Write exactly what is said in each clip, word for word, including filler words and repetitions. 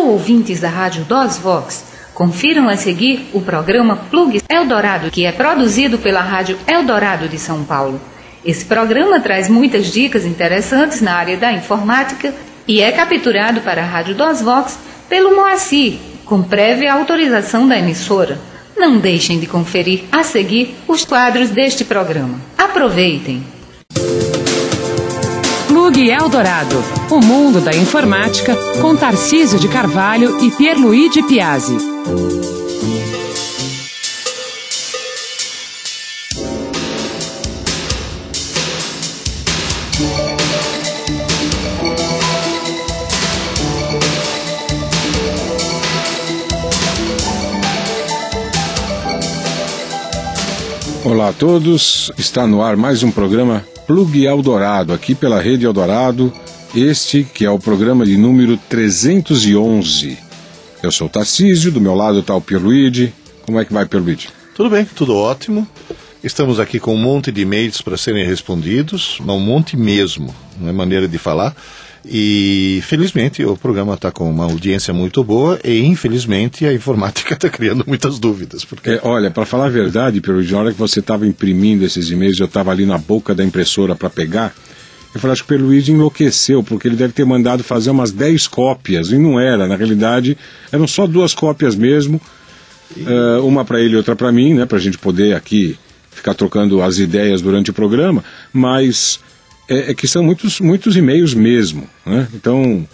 Alô, ouvintes da Rádio DOSVox. Confiram a seguir o programa Plug Eldorado, que é produzido pela Rádio Eldorado de São Paulo. Esse programa traz muitas dicas interessantes na área da informática e é capturado para a Rádio DOSVox pelo Moacir, com prévia autorização da emissora. Não deixem de conferir a seguir os quadros deste programa. Aproveitem! Plug Eldorado, o mundo da informática, com Tarcísio de Carvalho e Pierluigi Piazzi. Olá a todos, está no ar mais um programa Plug Eldorado, aqui pela Rede Eldorado, este que é o programa de número trezentos e onze. Eu sou o Tarcísio, do meu lado está o Pierluigi. Como é que vai, Pierluigi? Tudo bem, tudo ótimo. Estamos aqui com um monte de e-mails para serem respondidos, um monte mesmo, não é maneira de falar. E felizmente o programa está com uma audiência muito boa e infelizmente a informática está criando muitas dúvidas. Porque... É, olha, para falar a verdade, Pierluigi, na hora que você estava imprimindo esses e-mails, eu estava ali na boca da impressora para pegar, eu falei, acho que o Pierluigi enlouqueceu, porque ele deve ter mandado fazer umas dez cópias, e não era, na realidade eram só duas cópias mesmo, e... uh, uma para ele e outra para mim, né, para a gente poder aqui ficar trocando as ideias durante o programa, mas... É, é que são muitos, muitos e-mails mesmo, né? Então,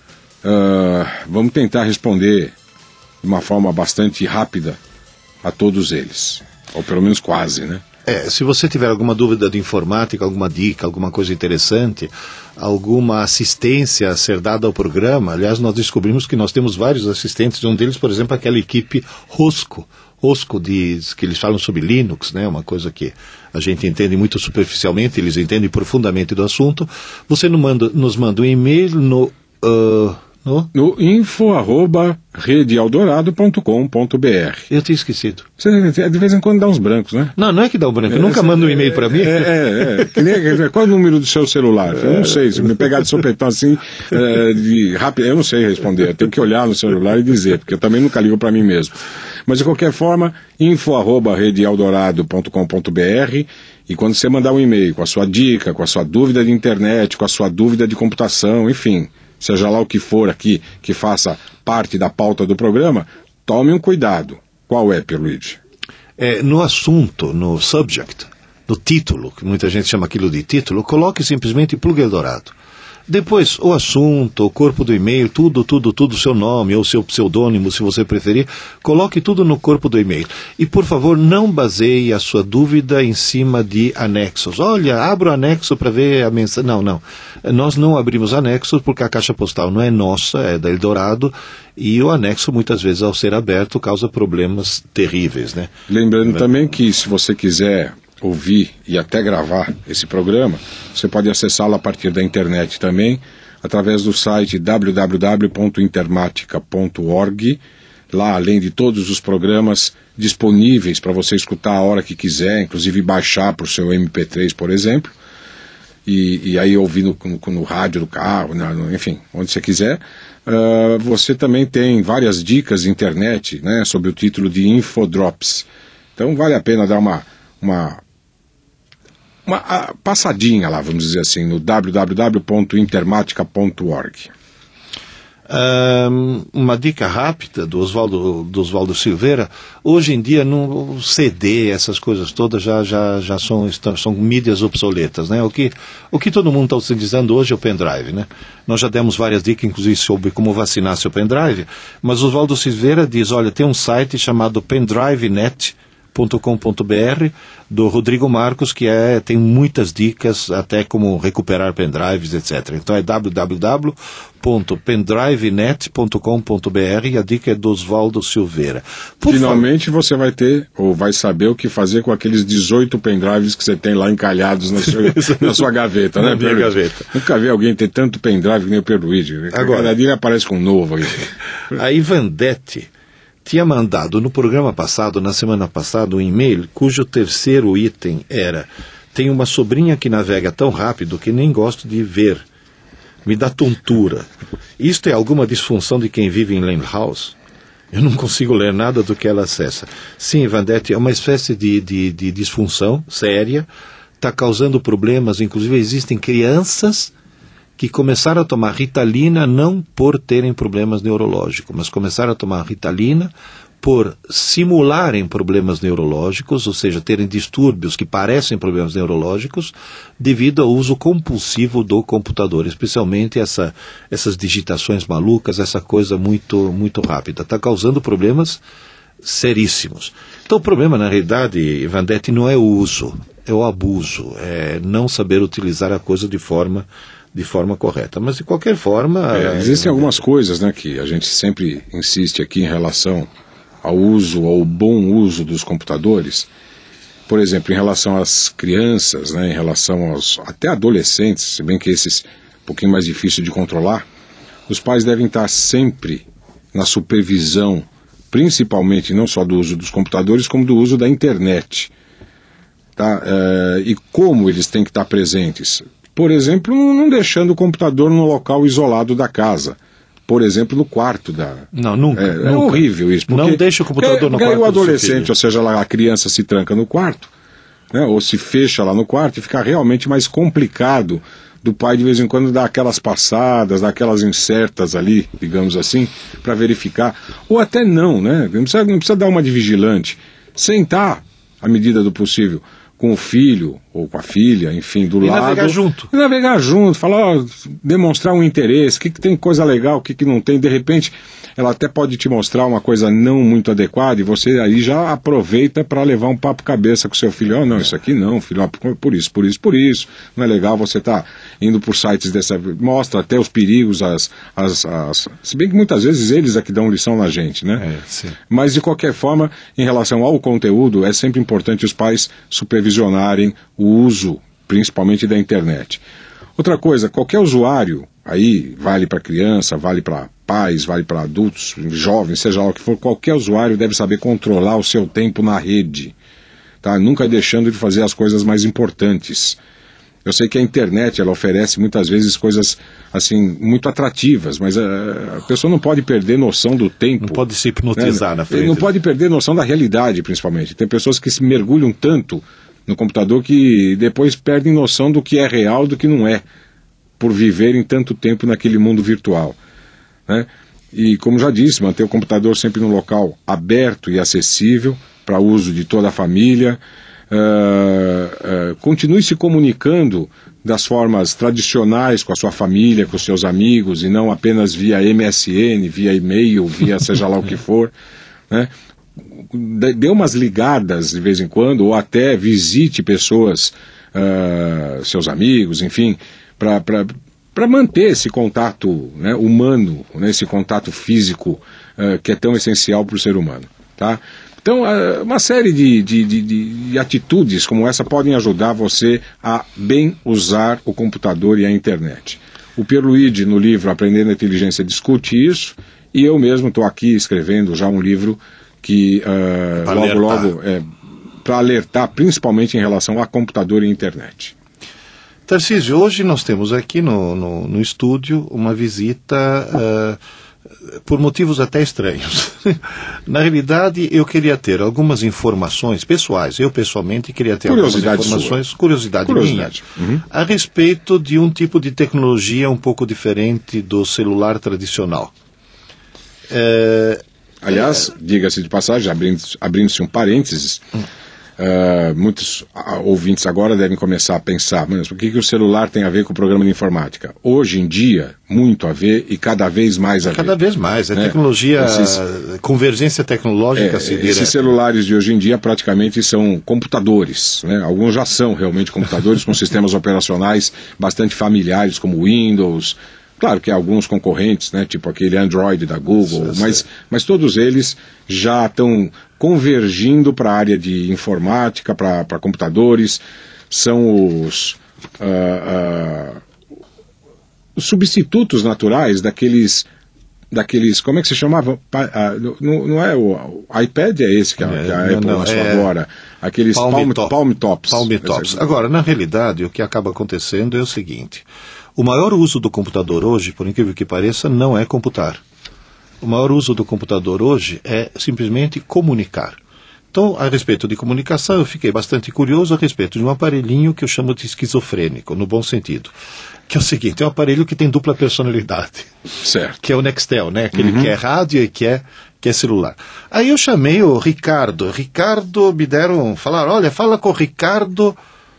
uh, vamos tentar responder de uma forma bastante rápida a todos eles, ou pelo menos quase, né? É, se você tiver alguma dúvida de informática, alguma dica, alguma coisa interessante, alguma assistência a ser dada ao programa, aliás, nós descobrimos que nós temos vários assistentes, um deles, por exemplo, aquela equipe Rosco, Rosco diz que eles falam sobre Linux, né, uma coisa que a gente entende muito superficialmente, eles entendem profundamente do assunto. Você nos manda, nos manda um e-mail no... Uh, no? no info arroba rede eldorado ponto com ponto b r. Eu tinha esquecido. Você de vez em quando dá uns brancos, né? Não, não é que dá um branco, é, nunca manda um e-mail para mim. É, é, é. Que nem, qual é o número do seu celular? Eu não sei, se me pegar de sopetão assim, é, de rápido, eu não sei responder, eu tenho que olhar no celular e dizer, porque eu também nunca ligo para mim mesmo. Mas de qualquer forma, info arroba rede eldorado ponto com ponto b r, e quando você mandar um e-mail com a sua dica, com a sua dúvida de internet, com a sua dúvida de computação, enfim, seja lá o que for aqui que faça parte da pauta do programa, tome um cuidado. Qual é, Pierluigi? É, no assunto, no subject, no título, que muita gente chama aquilo de título, coloque simplesmente Plug Eldorado. Depois, o assunto, o corpo do e-mail, tudo, tudo, tudo, seu nome ou seu pseudônimo, se você preferir, coloque tudo no corpo do e-mail. E, por favor, não baseie a sua dúvida em cima de anexos. Olha, abra o anexo para ver a mensagem. Não, não. Nós não abrimos anexos porque a caixa postal não é nossa, é da Eldorado, e o anexo, muitas vezes, ao ser aberto, causa problemas terríveis, né? Lembrando Mas... também que, se você quiser ouvir e até gravar esse programa, você pode acessá-lo a partir da internet também, através do site w w w ponto intermatica ponto org. Lá, além de todos os programas disponíveis para você escutar a hora que quiser, inclusive baixar para o seu M P três, por exemplo, e, e aí ouvir no, no, no rádio do carro, no, enfim, onde você quiser. Uh, você também tem várias dicas de internet, né, sob o título de Infodrops. Então vale a pena dar uma... uma uma a, passadinha lá, vamos dizer assim, no w w w ponto intermatica ponto org. Um, uma dica rápida do Oswaldo, do Oswaldo Silveira. Hoje em dia, no C D, essas coisas todas já, já, já são, são mídias obsoletas, né? O que, o que todo mundo está utilizando hoje é o pendrive, né? Nós já demos várias dicas, inclusive, sobre como vacinar seu pendrive, mas o Oswaldo Silveira diz, olha, tem um site chamado pendrive net ponto com ponto b r do Rodrigo Marcos, que é, tem muitas dicas, até como recuperar pendrives, etcétera. Então é w w w ponto pendrive net ponto com ponto b r e a dica é do Oswaldo Silveira. Por Finalmente favor. Você vai ter, ou vai saber o que fazer com aqueles dezoito pendrives que você tem lá encalhados na sua, na sua gaveta, né? Na minha gaveta. Nunca vi alguém ter tanto pendrive que nem o Pierluigi. Agora, cada dia aparece com um novo aí. A Ivandete tinha mandado no programa passado, na semana passada, um e-mail cujo terceiro item era: tem uma sobrinha que navega tão rápido que nem gosto de ver. me dá tontura. Isto é alguma disfunção de quem vive em Lane House? Eu não consigo ler nada do que ela acessa. Sim, Vandete, é uma espécie de, de, de disfunção séria, está causando problemas, inclusive existem crianças que começaram a tomar Ritalina não por terem problemas neurológicos, mas começaram a tomar Ritalina por simularem problemas neurológicos, ou seja, terem distúrbios que parecem problemas neurológicos, devido ao uso compulsivo do computador, especialmente essa, essas digitações malucas, essa coisa muito, muito rápida. Está causando problemas seríssimos. Então o problema, na realidade, Vandete, não é o uso, é o abuso, é não saber utilizar a coisa de forma, de forma correta. Mas, de qualquer forma... É, existem é, algumas coisas, né, que a gente sempre insiste aqui em relação ao uso, ao bom uso dos computadores. Por exemplo, em relação às crianças, né, em relação aos até adolescentes, se bem que esses um pouquinho mais difícil de controlar, os pais devem estar sempre na supervisão, principalmente não só do uso dos computadores, como do uso da internet. Tá? Uh, e como eles têm que estar presentes? Por exemplo, não deixando o computador no local isolado da casa. Por exemplo, no quarto da... Não, nunca. É, nunca. é horrível isso. Porque, não deixa o computador porque, no porque quarto. Porque o adolescente, ou seja, lá, a criança se tranca no quarto, né, ou se fecha lá no quarto, e fica realmente mais complicado do pai de vez em quando dar aquelas passadas, dar aquelas incertas ali, digamos assim, para verificar. Ou até não, né? Não precisa, não precisa dar uma de vigilante. Sentar, à medida do possível, com o filho ou com a filha, enfim, do e lado. E navegar junto. E navegar junto, falar, ó, demonstrar um interesse, o que, que tem coisa legal, o que, que não tem. De repente, ela até pode te mostrar uma coisa não muito adequada e você aí já aproveita para levar um papo cabeça com seu filho. Oh, não, isso aqui não, filho, ó, por isso, por isso, por isso. Não é legal você tá indo por sites dessa... Mostra até os perigos, as, as, as... se bem que muitas vezes eles é que dão lição na gente, né? É, sim. Mas, de qualquer forma, em relação ao conteúdo, é sempre importante os pais supervisionarem o uso, principalmente da internet. Outra coisa, qualquer usuário, aí vale para criança, vale para pais, vale para adultos, jovens, seja lá o que for, qualquer usuário deve saber controlar o seu tempo na rede, tá? Nunca deixando de fazer as coisas mais importantes. Eu sei que a internet, ela oferece muitas vezes coisas, assim, muito atrativas, mas a, a pessoa não pode perder noção do tempo. Não pode se hipnotizar, né, na frente. Não pode perder noção da realidade, principalmente. Tem pessoas que se mergulham tanto no computador que depois perdem noção do que é real e do que não é, por viverem tanto tempo naquele mundo virtual, né? E, como já disse, manter o computador sempre num local aberto e acessível para uso de toda a família. Uh, uh, continue se comunicando das formas tradicionais com a sua família, com os seus amigos, e não apenas via M S N, via e-mail, via seja lá o que for, né? Dê umas ligadas de vez em quando, ou até visite pessoas, uh, seus amigos, enfim, para manter esse contato, né, humano, né, esse contato físico uh, que é tão essencial para o ser humano, tá? Então, uh, uma série de, de, de, de atitudes como essa podem ajudar você a bem usar o computador e a internet. O Pierluigi, no livro Aprendendo a Inteligência, discute isso, e eu mesmo estou aqui escrevendo já um livro que uh, logo, logo, é, para alertar, principalmente em relação a computador e internet. Tarcísio, hoje nós temos aqui no, no, no estúdio uma visita uh, por motivos até estranhos. Na realidade, eu queria ter algumas informações pessoais, eu pessoalmente queria ter algumas informações, sua. curiosidade, curiosidade minha, uhum. a respeito de um tipo de tecnologia um pouco diferente do celular tradicional. Uh, Aliás, é... diga-se de passagem, abrindo-se abrindo um parênteses, hum. uh, muitos ouvintes agora devem começar a pensar, mas o que, que o celular tem a ver com o programa de informática? Hoje em dia, muito a ver e cada vez mais a ver. Cada vez mais, é né? tecnologia, esses, convergência tecnológica. É, se esses celulares de hoje em dia praticamente são computadores, né? Alguns já são realmente computadores com sistemas operacionais bastante familiares, como Windows. Claro que há alguns concorrentes, né, tipo aquele Android da Google, mas, mas todos eles já estão convergindo para a área de informática, para computadores, são os, uh, uh, os substitutos naturais daqueles, daqueles, como é que se chamava? Uh, não, não é o, o iPad, é esse que a, que a não, Apple não, lançou é agora, aqueles Palm, Palm, Palm, Palm Tops. Palm Tops. Agora, na realidade, o que acaba acontecendo é o seguinte... O maior uso do computador hoje, por incrível que pareça, não é computar. O maior uso do computador hoje é simplesmente comunicar. Então, a respeito de comunicação, eu fiquei bastante curioso a respeito de um aparelhinho que eu chamo de esquizofrênico, no bom sentido. Que é o seguinte, é um aparelho que tem dupla personalidade. Certo. Que é o Nextel, né? Aquele Uhum. que é rádio e que é, que é celular. Aí eu chamei o Ricardo. Ricardo, me deram, falaram, olha, fala com o Ricardo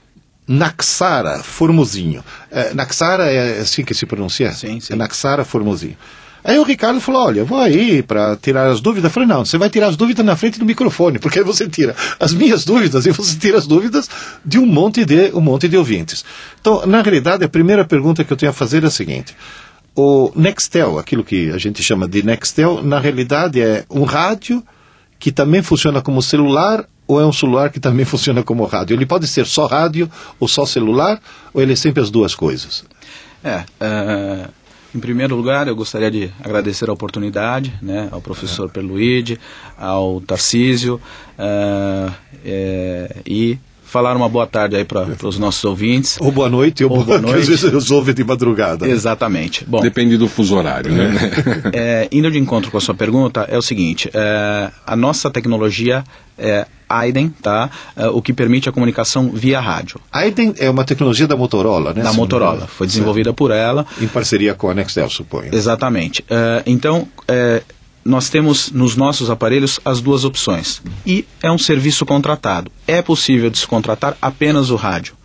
Naxara Formosinho. É, Naxara é assim que se pronuncia? Sim, sim. É Naxara Formosinho. Aí o Ricardo falou, olha, eu vou aí para tirar as dúvidas. Eu falei, não, você vai tirar as dúvidas na frente do microfone, porque aí você tira as minhas dúvidas e você tira as dúvidas de um monte de, um monte de ouvintes. Então, na realidade, a primeira pergunta que eu tenho a fazer é a seguinte. O Nextel, aquilo que a gente chama de Nextel, na realidade é um rádio que também funciona como celular ou é um celular que também funciona como rádio? Ele pode ser só rádio ou só celular ou ele é sempre as duas coisas? É, é... Em primeiro lugar, eu gostaria de agradecer a oportunidade, né, ao professor Perluide, ao Tarcísio, uh, é, e falar uma boa tarde aí para os nossos ouvintes. Ou boa noite, ou, ou boa noite, que às vezes eles ouvem de madrugada. Exatamente. Bom, depende do fuso horário, né? É, indo de encontro com a sua pergunta, é o seguinte, é, a nossa tecnologia é Aiden, tá? É, o que permite a comunicação via rádio. Aiden é uma tecnologia da Motorola, né? Da Motorola, foi desenvolvida por ela. Em parceria com a Nextel, suponho. Exatamente. É, então, é, nós temos nos nossos aparelhos as duas opções. E é um serviço contratado. É possível descontratar apenas o rádio,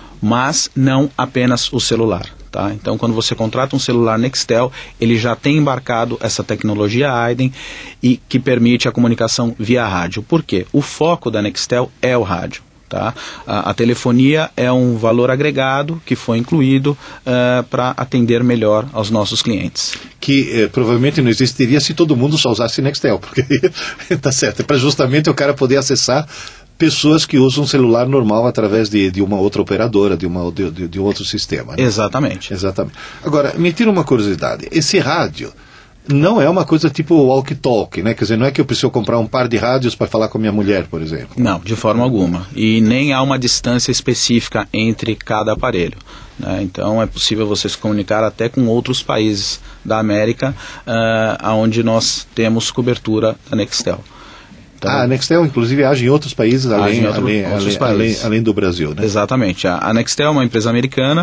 mas não apenas o celular. Tá? Então, quando você contrata um celular Nextel, ele já tem embarcado essa tecnologia Aiden e que permite a comunicação via rádio. Por quê? O foco da Nextel é o rádio. Tá? A, a telefonia é um valor agregado que foi incluído uh, para atender melhor aos nossos clientes. Que eh, provavelmente não existiria se todo mundo só usasse Nextel, porque tá certo, é para justamente o cara poder acessar pessoas que usam um celular normal através de, de uma outra operadora, de, uma, de, de, de um outro sistema. Né? Exatamente. Exatamente. Agora, me tira uma curiosidade. Esse rádio não é uma coisa tipo walkie-talkie, né? Quer dizer, não é que eu preciso comprar um par de rádios para falar com a minha mulher, por exemplo. Não, de forma alguma. E nem há uma distância específica entre cada aparelho. Né? Então, é possível você se comunicar até com outros países da América, uh, onde nós temos cobertura da Nextel. Então, ah, a Nextel, inclusive, age em outros países, além, outro, além, além, além, além do Brasil, né? Exatamente. A, a Nextel é uma empresa americana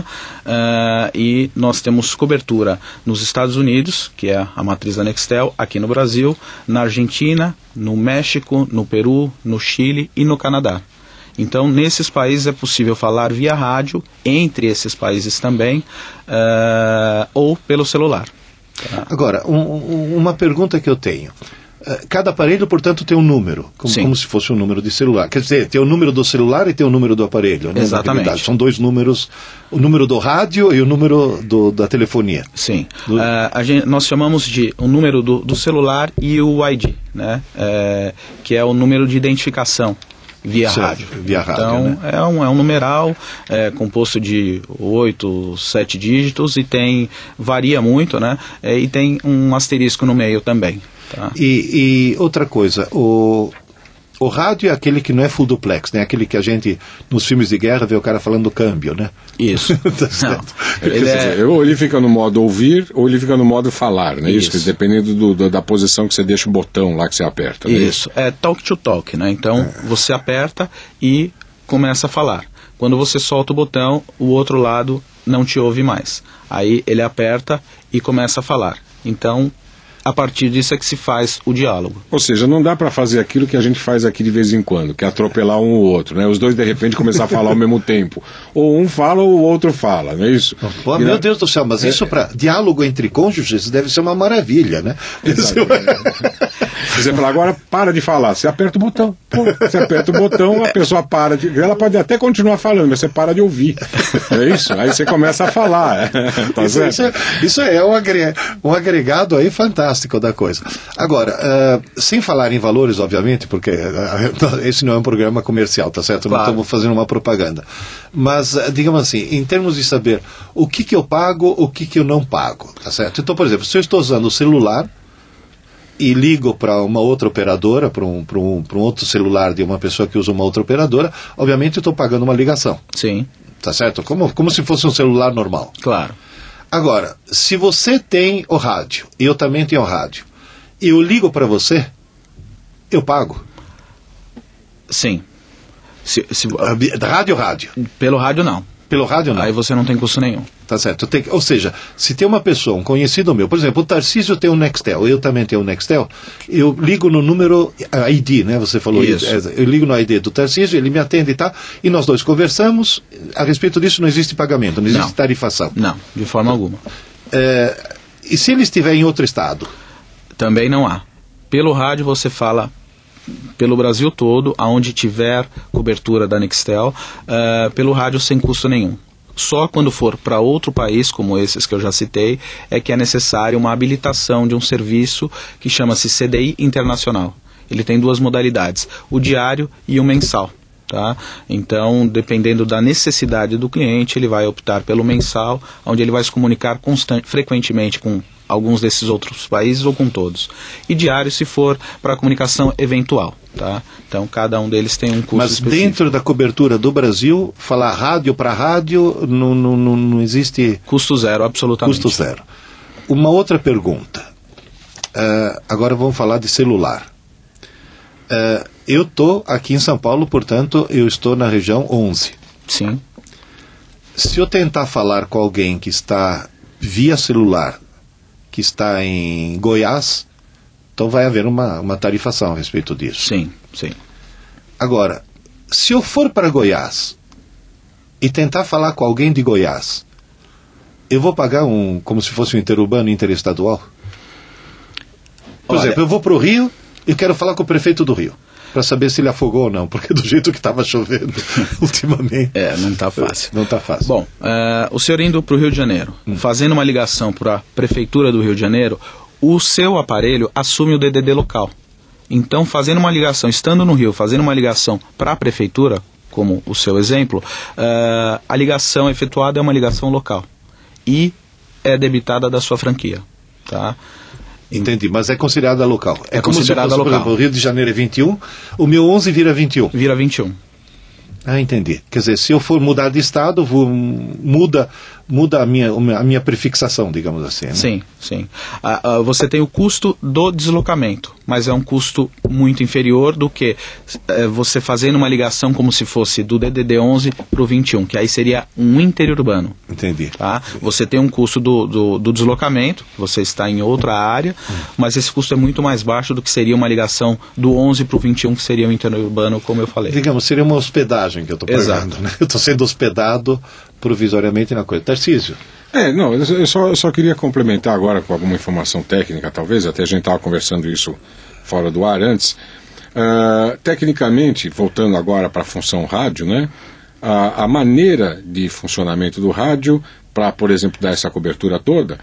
uh, e nós temos cobertura nos Estados Unidos, que é a matriz da Nextel, aqui no Brasil, na Argentina, no México, no Peru, no Chile e no Canadá. Então, nesses países é possível falar via rádio, entre esses países também, uh, ou pelo celular. Tá? Agora, um, um, uma pergunta que eu tenho. Cada aparelho, portanto, tem um número, como, como se fosse um número de celular. Quer dizer, tem o número do celular e tem o número do aparelho. Né? Exatamente. São dois números, o número do rádio e o número do, da telefonia. Sim. Do... Uh, a gente, nós chamamos de o número do, do celular e o I D, né? É, que é o número de identificação via certo, rádio. Via rádio, então, né? é, um, é um numeral é, composto de oito, sete dígitos e tem, varia muito, né? É, e tem um asterisco no meio também. Tá. E, e outra coisa, o, o rádio é aquele que não é full duplex, né? Aquele que a gente, nos filmes de guerra, vê o cara falando do câmbio, né? Isso. Tá certo. Não, ele, é... ou ele fica no modo ouvir, ou ele fica no modo falar, né? Isso, Isso dependendo do, do, da posição que você deixa o botão lá que você aperta. Né? Isso, é talk to talk, né? Então, é. você aperta e começa a falar. Quando você solta o botão, o outro lado não te ouve mais. Aí ele aperta e começa a falar. Então, a partir disso é que se faz o diálogo. Ou seja, não dá para fazer aquilo que a gente faz aqui de vez em quando, que é atropelar um ou outro, né? Os dois de repente começar a falar ao mesmo tempo. Ou um fala ou o outro fala, não é isso? Pô, meu na... Deus do céu, mas é... isso para diálogo entre cônjuges deve ser uma maravilha, né? Você fala, agora para de falar, você aperta o botão. Pô, você aperta o botão, a pessoa para de... Ela pode até continuar falando, mas você para de ouvir. É isso? Aí você começa a falar. Tá isso, isso, é, isso é um, agre... um agregado aí fantástico da coisa. Agora, uh, sem falar em valores, obviamente, porque uh, esse não é um programa comercial, tá certo? Claro. Não estamos fazendo uma propaganda. Mas, uh, digamos assim, em termos de saber o que, que eu pago, o que, que eu não pago, tá certo? Então, por exemplo, se eu estou usando o celular e ligo para uma outra operadora, para um, para um, para um outro celular de uma pessoa que usa uma outra operadora, obviamente eu estou pagando uma ligação. Sim. Tá certo? Como, como se fosse um celular normal. Claro. Agora, se você tem o rádio, e eu também tenho o rádio, e eu ligo para você, eu pago. Sim. Se, se, rádio, rádio. Pelo rádio, não. Pelo rádio, não. Aí você não tem custo nenhum. Tá certo. Tem, ou seja, se tem uma pessoa, um conhecido meu, por exemplo, o Tarcísio tem um Nextel, eu também tenho um Nextel, eu ligo no número I D, né? Você falou isso. Eu ligo no I D do Tarcísio, ele me atende e tal, e nós dois conversamos. A respeito disso não existe pagamento, não existe não. tarifação. Não, de forma alguma. É, e se ele estiver em outro estado? Também não há. Pelo rádio você fala pelo Brasil todo, aonde tiver cobertura da Nextel, uh, pelo rádio sem custo nenhum. Só quando for para outro país, como esses que eu já citei, é que é necessário uma habilitação de um serviço que chama-se C D I Internacional. Ele tem duas modalidades, o diário e o mensal. Tá? Então, dependendo da necessidade do cliente, ele vai optar pelo mensal, onde ele vai se comunicar constant, frequentemente com alguns desses outros países ou com todos. E diário se for para comunicação eventual. Tá? Então, cada um deles tem um custo Mas específico. Dentro da cobertura do Brasil, falar rádio para rádio, não, não, não, não existe... Custo zero, absolutamente. Custo zero. Uma outra pergunta. Uh, agora vamos falar de celular. Uh, eu estou aqui em São Paulo, portanto, eu estou na região onze. Sim. Se eu tentar falar com alguém que está via celular, que está em Goiás, então vai haver uma, uma tarifação a respeito disso. Sim, sim. Agora, se eu for para Goiás e tentar falar com alguém de Goiás, eu vou pagar um, como se fosse um interurbano interestadual? Por Olha, exemplo, eu vou para o Rio e quero falar com o prefeito do Rio, para saber se ele afogou ou não, porque do jeito que estava chovendo ultimamente... É, não está fácil. Não está fácil. Bom, uh, o senhor indo para o Rio de Janeiro, hum. fazendo uma ligação para a Prefeitura do Rio de Janeiro, o seu aparelho assume o D D D local. Então, fazendo uma ligação, estando no Rio, fazendo uma ligação para a Prefeitura, como o seu exemplo, uh, a ligação efetuada é uma ligação local e é debitada da sua franquia, tá? Entendi, mas é considerada local. É, é como considerada se fosse, local. Por exemplo, o Rio de Janeiro é vinte e um, o meu onze vira vinte e um. Vira vinte e um. Ah, entendi. Quer dizer, se eu for mudar de estado, vou, muda, muda a, minha, a minha prefixação, digamos assim. Né? Sim, sim. Ah, ah, você tem o custo do deslocamento, mas é um custo muito inferior do que eh, você fazendo uma ligação como se fosse do D D D onze para o vinte e um, que aí seria um interurbano. Entendi. Tá? Você tem um custo do, do, do deslocamento, você está em outra área, hum. mas esse custo é muito mais baixo do que seria uma ligação do onze para o vinte e um, que seria o interurbano, como eu falei. Digamos, seria uma hospedagem que eu estou pagando, né? Eu estou sendo hospedado provisoriamente na coisa. Tarcísio. É, não, eu só, eu só queria complementar agora com alguma informação técnica, talvez, até a gente estava conversando isso fora do ar antes. Uh, tecnicamente, voltando agora para a função rádio, né? A, a maneira de funcionamento do rádio, para, por exemplo, dar essa cobertura toda,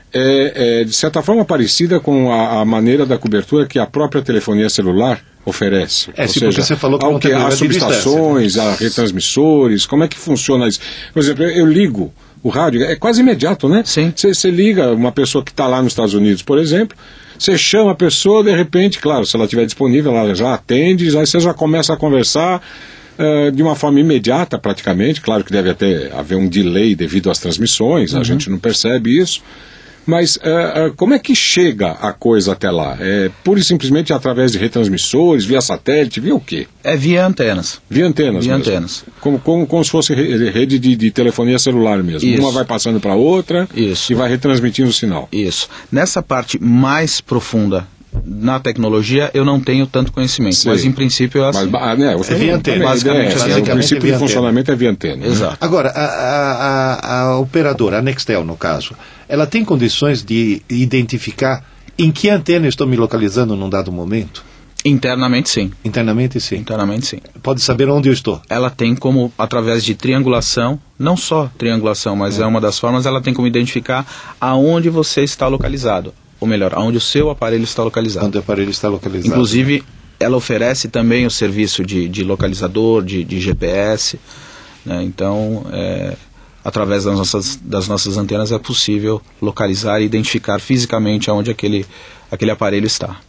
é, é de certa forma parecida com a, a maneira da cobertura que a própria telefonia celular oferece. É, sim, porque você falou que não tem as subestações, as retransmissores, como é que funciona isso? Por exemplo, eu, eu ligo o rádio, é quase imediato, né? Sim. Você liga uma pessoa que está lá nos Estados Unidos, por exemplo, você chama a pessoa, de repente, claro, se ela estiver disponível, ela já atende, aí você já começa a conversar uh, de uma forma imediata, praticamente. Claro que deve até haver um delay devido às transmissões, uhum. a gente não percebe isso. Mas uh, uh, como é que chega a coisa até lá? É pura e simplesmente através de retransmissores, via satélite, via o quê? É via antenas. Via antenas Via mesmo. antenas. Como, como, como se fosse rede de, de telefonia celular mesmo. Isso. Uma vai passando para a outra Isso. e vai retransmitindo o sinal. Isso. Nessa parte mais profunda na tecnologia, eu não tenho tanto conhecimento, Sei. mas em princípio é assim. Mas, né, é via antena. Basicamente, é, basicamente o princípio é de funcionamento é via antena. Exato. Né? Agora, a, a, a, a operadora, a Nextel no caso, ela tem condições de identificar em que antena eu estou me localizando num dado momento? Internamente, sim. Internamente, sim. Internamente, sim. Pode saber onde eu estou? Ela tem como, através de triangulação, não só triangulação, mas é, é uma das formas, ela tem como identificar aonde você está localizado. Ou melhor, aonde o seu aparelho está localizado. Onde o aparelho está localizado. Inclusive, ela oferece também o serviço de, de localizador, de, de G P S. Né? Então, é, através das nossas, das nossas antenas é possível localizar e identificar fisicamente aonde aquele, aquele aparelho está.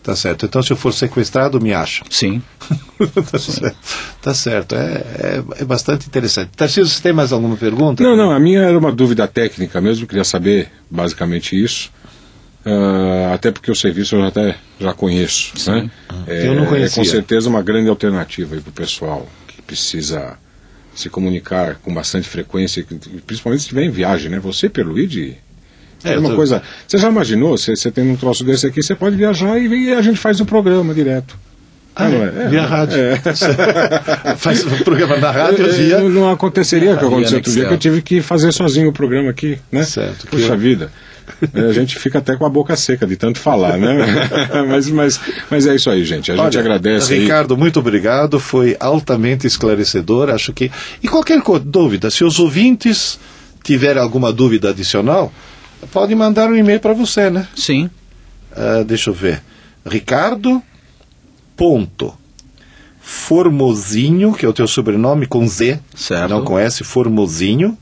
Tá certo. Então, se eu for sequestrado, me acham. Sim. tá, Sim. certo. Tá certo. É, é, é bastante interessante. Tarcísio, você tem mais alguma pergunta? Não, não. A minha era uma dúvida técnica mesmo. Queria saber basicamente isso. Uh, até porque o serviço eu já, até, já conheço. Né? É, eu não conhecia. É com certeza uma grande alternativa para o pessoal que precisa se comunicar com bastante frequência, principalmente se estiver em viagem, né? Você, Pierluigi, é uma tô... coisa. Você já imaginou? Você, você tem um troço desse aqui, você pode viajar e, e a gente faz um programa direto. Ah, não é? É, via rádio. É. Faz um programa na rádio, via. Não, não aconteceria o que aconteceu outro dia, que eu tive que fazer sozinho o programa aqui, né? Certo. Puxa eu... vida. A gente fica até com a boca seca de tanto falar, né? mas, mas, mas é isso aí, gente. A gente Olha, agradece. Ricardo, aí. muito obrigado. Foi altamente esclarecedor. Acho que. E qualquer dúvida, se os ouvintes tiverem alguma dúvida adicional, pode mandar um e-mail para você, né? Sim. Uh, deixa eu ver. Ricardo. Ponto. Formosinho, que é o teu sobrenome com Z, certo. Não com S, Formosinho,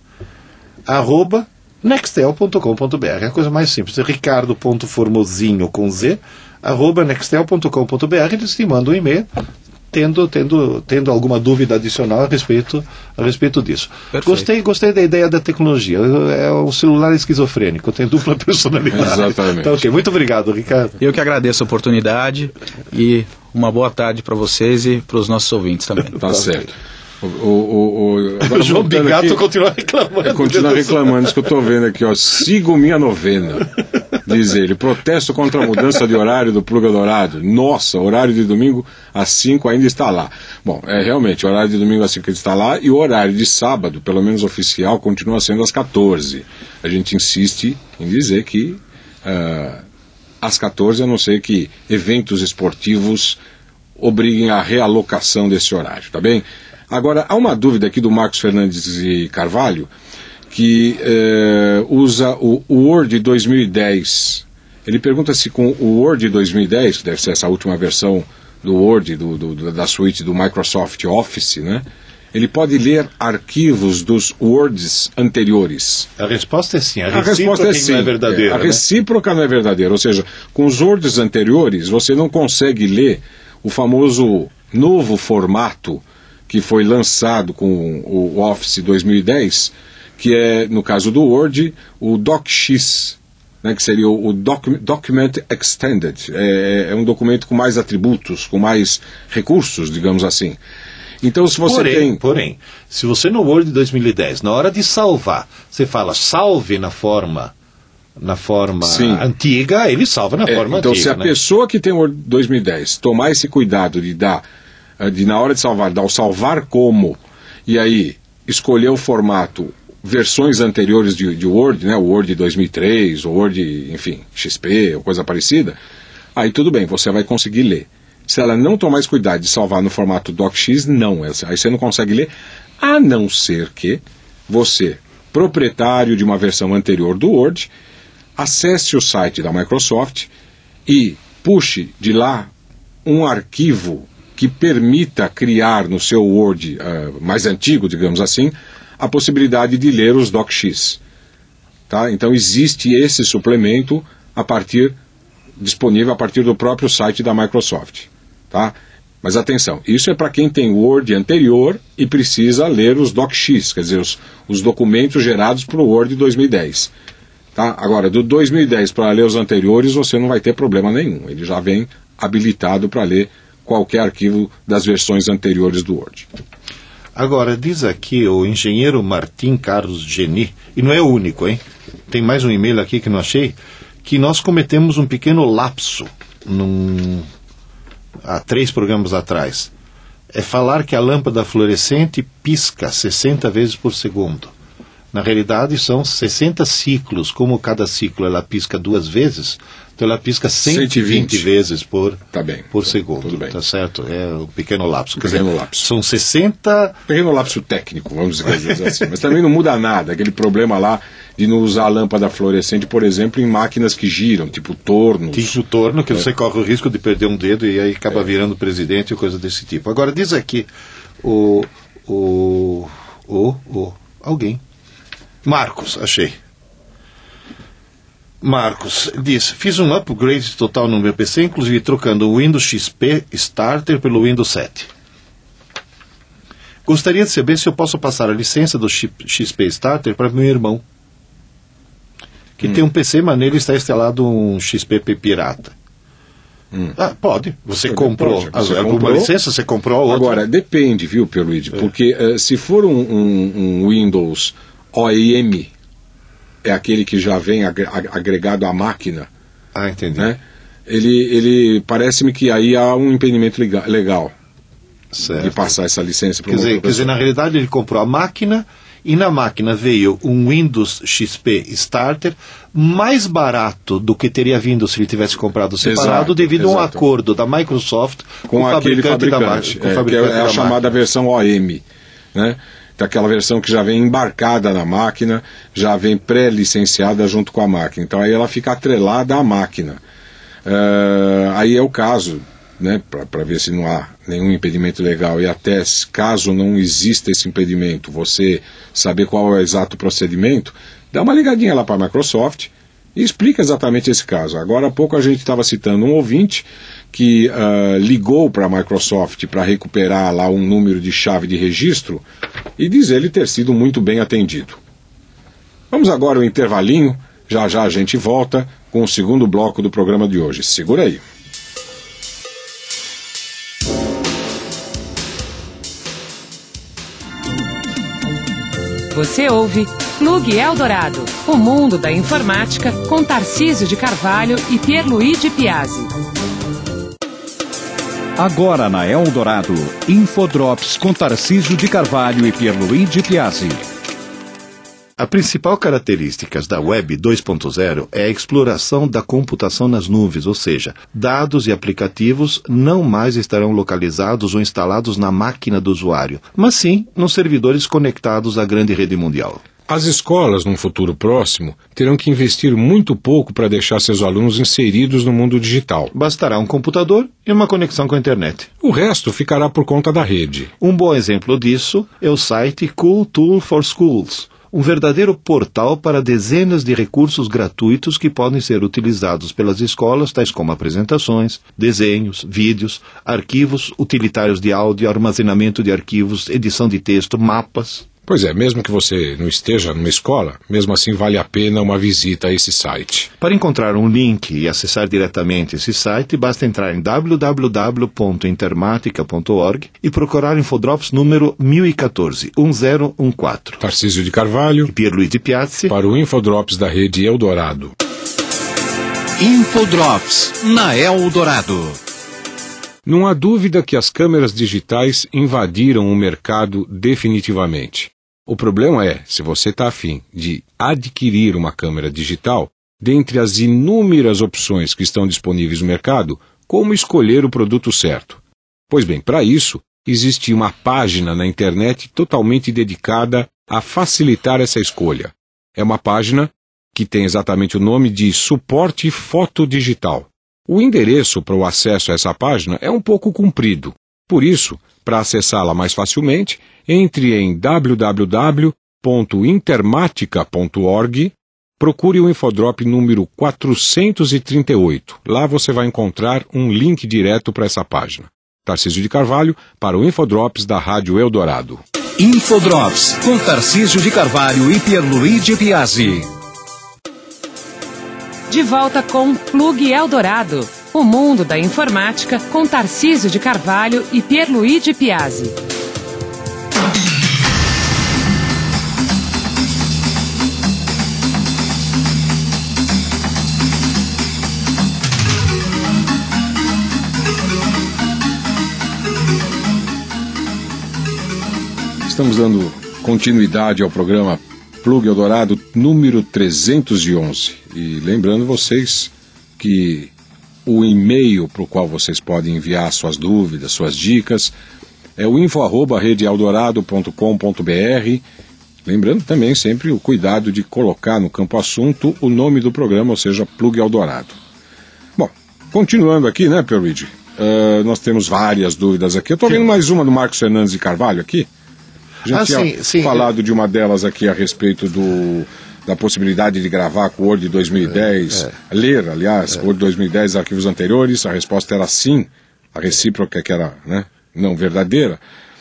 arroba nextel ponto com ponto b r. É a coisa mais simples. Ricardo ponto formosinho com Z, arroba nextel ponto com ponto b r. Eles te mandam um e-mail tendo, tendo, tendo alguma dúvida adicional a respeito, a respeito disso. Gostei, gostei da ideia da tecnologia. É um celular esquizofrênico, tem dupla personalidade. Exatamente. Então, ok. Muito obrigado, Ricardo. Eu que agradeço a oportunidade e uma boa tarde para vocês e para os nossos ouvintes também. Tá certo. O, o, o, o João Bigato aqui, continua reclamando. É, continua reclamando, isso que eu estou vendo aqui, ó. Sigo minha novena, diz ele. Protesto contra a mudança de horário do Plug Eldorado. Nossa, horário de domingo às cinco ainda está lá. Bom, é realmente, o horário de domingo às cinco está lá e o horário de sábado, pelo menos oficial, continua sendo às quatorze. A gente insiste em dizer que uh, às quatorze, a não ser que eventos esportivos obriguem a realocação desse horário, tá bem? Agora, há uma dúvida aqui do Marcos Fernandes e Carvalho, que eh, usa o Word dois mil e dez. Ele pergunta se com o Word dois mil e dez, que deve ser essa última versão do Word, do, do, da suíte do Microsoft Office, né? Ele pode ler arquivos dos Words anteriores. A resposta é sim. A, a resposta é sim. Não é verdadeira, é, a né? recíproca não é verdadeira. Ou seja, com os Words anteriores, você não consegue ler o famoso novo formato que foi lançado com o Office dois mil e dez, que é, no caso do Word, o DocX, né, que seria o docu- Document Extended. É, é um documento com mais atributos, com mais recursos, digamos assim. Então, se você porém, tem... Porém, se você no Word dois mil e dez, na hora de salvar, você fala salve na forma... na forma Sim. antiga, ele salva na é, forma então, antiga. Então, se a né? pessoa que tem o Word dois mil e dez tomar esse cuidado de dar, de na hora de salvar, dar o salvar como, e aí escolher o formato, versões anteriores de, de Word, né, o Word dois mil e três, o Word, enfim, X P, ou coisa parecida, aí tudo bem, você vai conseguir ler. Se ela não tomar esse cuidado de salvar no formato DocX, não, aí você não consegue ler, a não ser que você, proprietário de uma versão anterior do Word, acesse o site da Microsoft e puxe de lá um arquivo que permita criar no seu Word uh, mais antigo, digamos assim, a possibilidade de ler os DocX. Tá? Então existe esse suplemento a partir, disponível a partir do próprio site da Microsoft. Tá? Mas atenção, isso é para quem tem Word anterior e precisa ler os DocX, quer dizer, os, os documentos gerados para o Word dois mil e dez. Tá? Agora, do dois mil e dez para ler os anteriores, você não vai ter problema nenhum. Ele já vem habilitado para ler qualquer arquivo das versões anteriores do Word. Agora, diz aqui o engenheiro Martim Carlos Geni, e não é o único, hein? Tem mais um e-mail aqui que não achei, que nós cometemos um pequeno lapso num, há três programas atrás. É falar que a lâmpada fluorescente pisca sessenta vezes por segundo. Na realidade, são sessenta ciclos. Como cada ciclo ela pisca duas vezes, então ela pisca cento e vinte vezes por, tá bem, por segundo. Tudo bem. Tá certo? É um pequeno lapso. Um pequeno dizer, lapso. São sessenta... Pequeno lapso técnico, vamos dizer assim. Mas também não muda nada. Aquele problema lá de não usar a lâmpada fluorescente, por exemplo, em máquinas que giram, tipo tornos. Tipo torno, que é. Você corre o risco de perder um dedo e aí acaba é. virando presidente ou coisa desse tipo. Agora, diz aqui o... o... o... o alguém... Marcos, achei. Marcos diz, fiz um upgrade total no meu P C, inclusive trocando o Windows X P Starter pelo Windows sete. Gostaria de saber se eu posso passar a licença do X P Starter para meu irmão, que hum. tem um P C, mas nele está instalado um X P pirata. Hum. Ah, pode. Você pode, comprou. Pode. Você comprou uma licença, você comprou a outra. Agora, depende, viu, Pierluigi? É. Porque uh, se for um, um, um Windows O E M, é aquele que já vem agregado à máquina. Ah, entendi. Né? Ele, ele parece-me que aí há um impedimento legal certo. de passar essa licença para o quer, quer dizer, na realidade ele comprou a máquina e na máquina veio um Windows X P Starter mais barato do que teria vindo se ele tivesse comprado separado, exato, devido exato. a um acordo da Microsoft com, com aquele fabricante, fabricante, da, com é, fabricante que é a chamada máquina. Versão O E M, né? Daquela versão que já vem embarcada na máquina, já vem pré-licenciada junto com a máquina. Então aí ela fica atrelada à máquina. Uh, aí é o caso, né, para ver se não há nenhum impedimento legal, e até caso não exista esse impedimento, você saber qual é o exato procedimento, dá uma ligadinha lá para a Microsoft e explica exatamente esse caso. Agora há pouco a gente estava citando um ouvinte que uh, ligou para a Microsoft para recuperar lá um número de chave de registro e diz ele ter sido muito bem atendido. Vamos agora ao intervalinho, já já a gente volta com o segundo bloco do programa de hoje. Segura aí. Você ouve Plug Eldorado, o mundo da informática, com Tarcísio de Carvalho e Pierluigi Piazzi. Agora na Eldorado, Infodrops com Tarcísio de Carvalho e Pierluigi Piazzi. A principal característica da Web dois ponto zero é a exploração da computação nas nuvens, ou seja, dados e aplicativos não mais estarão localizados ou instalados na máquina do usuário, mas sim nos servidores conectados à grande rede mundial. As escolas, num futuro próximo, terão que investir muito pouco para deixar seus alunos inseridos no mundo digital. Bastará um computador e uma conexão com a internet. O resto ficará por conta da rede. Um bom exemplo disso é o site Cool Tool for Schools, um verdadeiro portal para dezenas de recursos gratuitos que podem ser utilizados pelas escolas, tais como apresentações, desenhos, vídeos, arquivos utilitários de áudio, armazenamento de arquivos, edição de texto, mapas. Pois é, mesmo que você não esteja numa escola, mesmo assim vale a pena uma visita a esse site. Para encontrar um link e acessar diretamente esse site, basta entrar em w w w ponto intermatica ponto org e procurar Infodrops número mil e quatorze, um zero um quatro. Tarcísio de Carvalho e Pierluigi Piazzi para o Infodrops da rede Eldorado. Infodrops na Eldorado. Não há dúvida que as câmeras digitais invadiram o mercado definitivamente. O problema é, se você está afim de adquirir uma câmera digital, dentre as inúmeras opções que estão disponíveis no mercado, como escolher o produto certo? Pois bem, para isso, existe uma página na internet totalmente dedicada a facilitar essa escolha. É uma página que tem exatamente o nome de Suporte Fotodigital. O endereço para o acesso a essa página é um pouco comprido. Por isso, para acessá-la mais facilmente, entre em w w w ponto intermatica ponto org, procure o Infodrop número quatrocentos e trinta e oito. Lá você vai encontrar um link direto para essa página. Tarcísio de Carvalho para o Infodrops da Rádio Eldorado. Infodrops com Tarcísio de Carvalho e Pierluigi Piazzi. De volta com Plug Eldorado, o mundo da informática, com Tarcísio de Carvalho e Pierluigi Piazzi. Estamos dando continuidade ao programa Plug Eldorado número trezentos e onze. E lembrando vocês que o e-mail para o qual vocês podem enviar suas dúvidas, suas dicas, é o info arroba rede eldorado ponto com ponto b r. Lembrando também sempre o cuidado de colocar no campo assunto o nome do programa, ou seja, Plug Eldorado. Bom, continuando aqui, né, Pierluigi? Uh, nós temos várias dúvidas aqui. Eu estou vendo mais uma do Marcos Fernandes de Carvalho aqui. A gente ah, tinha sim, sim. falado de uma delas aqui a respeito do, da possibilidade de gravar com o Word de dois mil e dez, é, é. ler, aliás, é. o Word de dois mil e dez, arquivos anteriores, a resposta era sim, a recíproca que era, né, não verdadeira.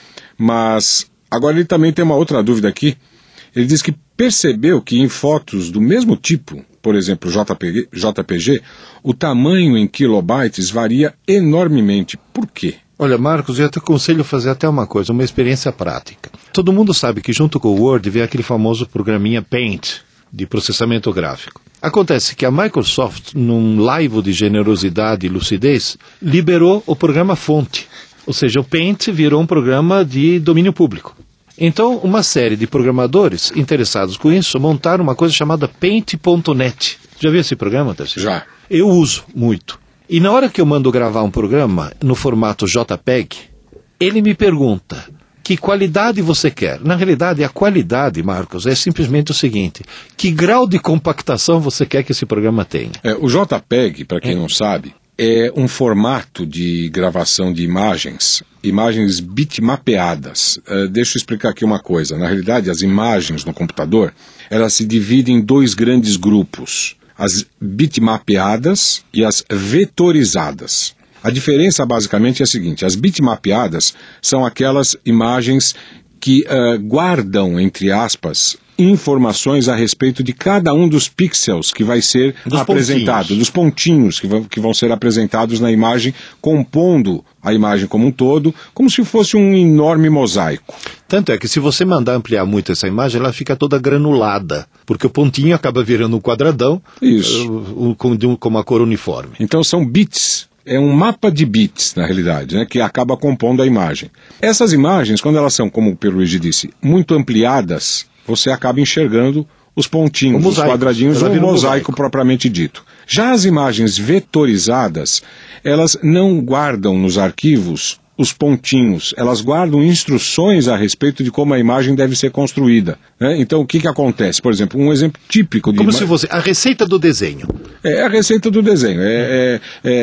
Mas agora ele também tem uma outra dúvida aqui. Ele diz que percebeu que em fotos do mesmo tipo, por exemplo, J P G, J P G, o tamanho em kilobytes varia enormemente. Por quê? Olha, Marcos, eu te aconselho a fazer até uma coisa, uma experiência prática. Todo mundo sabe que junto com o Word vem aquele famoso programinha Paint, de processamento gráfico. Acontece que a Microsoft, num laivo de generosidade e lucidez, liberou o programa fonte. Ou seja, o Paint virou um programa de domínio público. Então, uma série de programadores interessados com isso montaram uma coisa chamada paint ponto net. Já viu esse programa, Tarcísio? Já. Eu uso muito. E na hora que eu mando gravar um programa no formato JPEG, ele me pergunta que qualidade você quer. Na realidade, a qualidade, Marcos, é simplesmente o seguinte: que grau de compactação você quer que esse programa tenha? É, o JPEG, para quem é. não sabe, é um formato de gravação de imagens, imagens bitmapeadas. Uh, deixa eu explicar aqui uma coisa. Na realidade, as imagens no computador, elas se dividem em dois grandes grupos: as bitmapeadas e as vetorizadas. A diferença basicamente é a seguinte: as bitmapeadas são aquelas imagens que uh, guardam, entre aspas, informações a respeito de cada um dos pixels que vai ser dos apresentado, pontinhos. dos pontinhos que vão, que vão ser apresentados na imagem, compondo a imagem como um todo, como se fosse um enorme mosaico. Tanto é que se você mandar ampliar muito essa imagem, ela fica toda granulada, porque o pontinho acaba virando um quadradão. Isso. Uh, com, com uma cor uniforme. Então são bits. É um mapa de bits, na realidade, né, que acaba compondo a imagem. Essas imagens, quando elas são, como o Pierluigi disse, muito ampliadas, você acaba enxergando os pontinhos, os quadradinhos, ou um mosaico, mosaico propriamente dito. Já as imagens vetorizadas, elas não guardam nos arquivos os pontinhos, elas guardam instruções a respeito de como a imagem deve ser construída, né? Então, o que que acontece? Por exemplo, um exemplo típico de... Como ima... se fosse a receita do desenho. É a receita do desenho, é, é,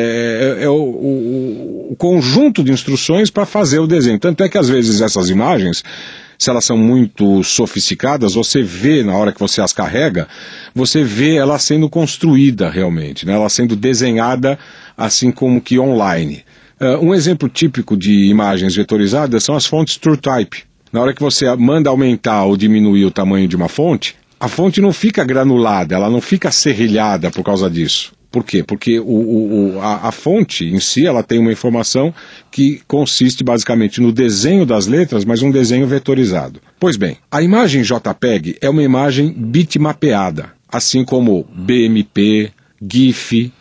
é, é o, o, o conjunto de instruções para fazer o desenho. Tanto é que, às vezes, essas imagens, se elas são muito sofisticadas, você vê, na hora que você as carrega, você vê ela sendo construída realmente, né? Ela sendo desenhada assim como que online. Uh, um exemplo típico de imagens vetorizadas são as fontes TrueType. Na hora que você manda aumentar ou diminuir o tamanho de uma fonte, a fonte não fica granulada, ela não fica serrilhada por causa disso. Por quê? Porque o, o, a, a fonte em si, ela tem uma informação que consiste basicamente no desenho das letras, mas um desenho vetorizado. Pois bem, a imagem JPEG é uma imagem bitmapeada, assim como B M P, GIF,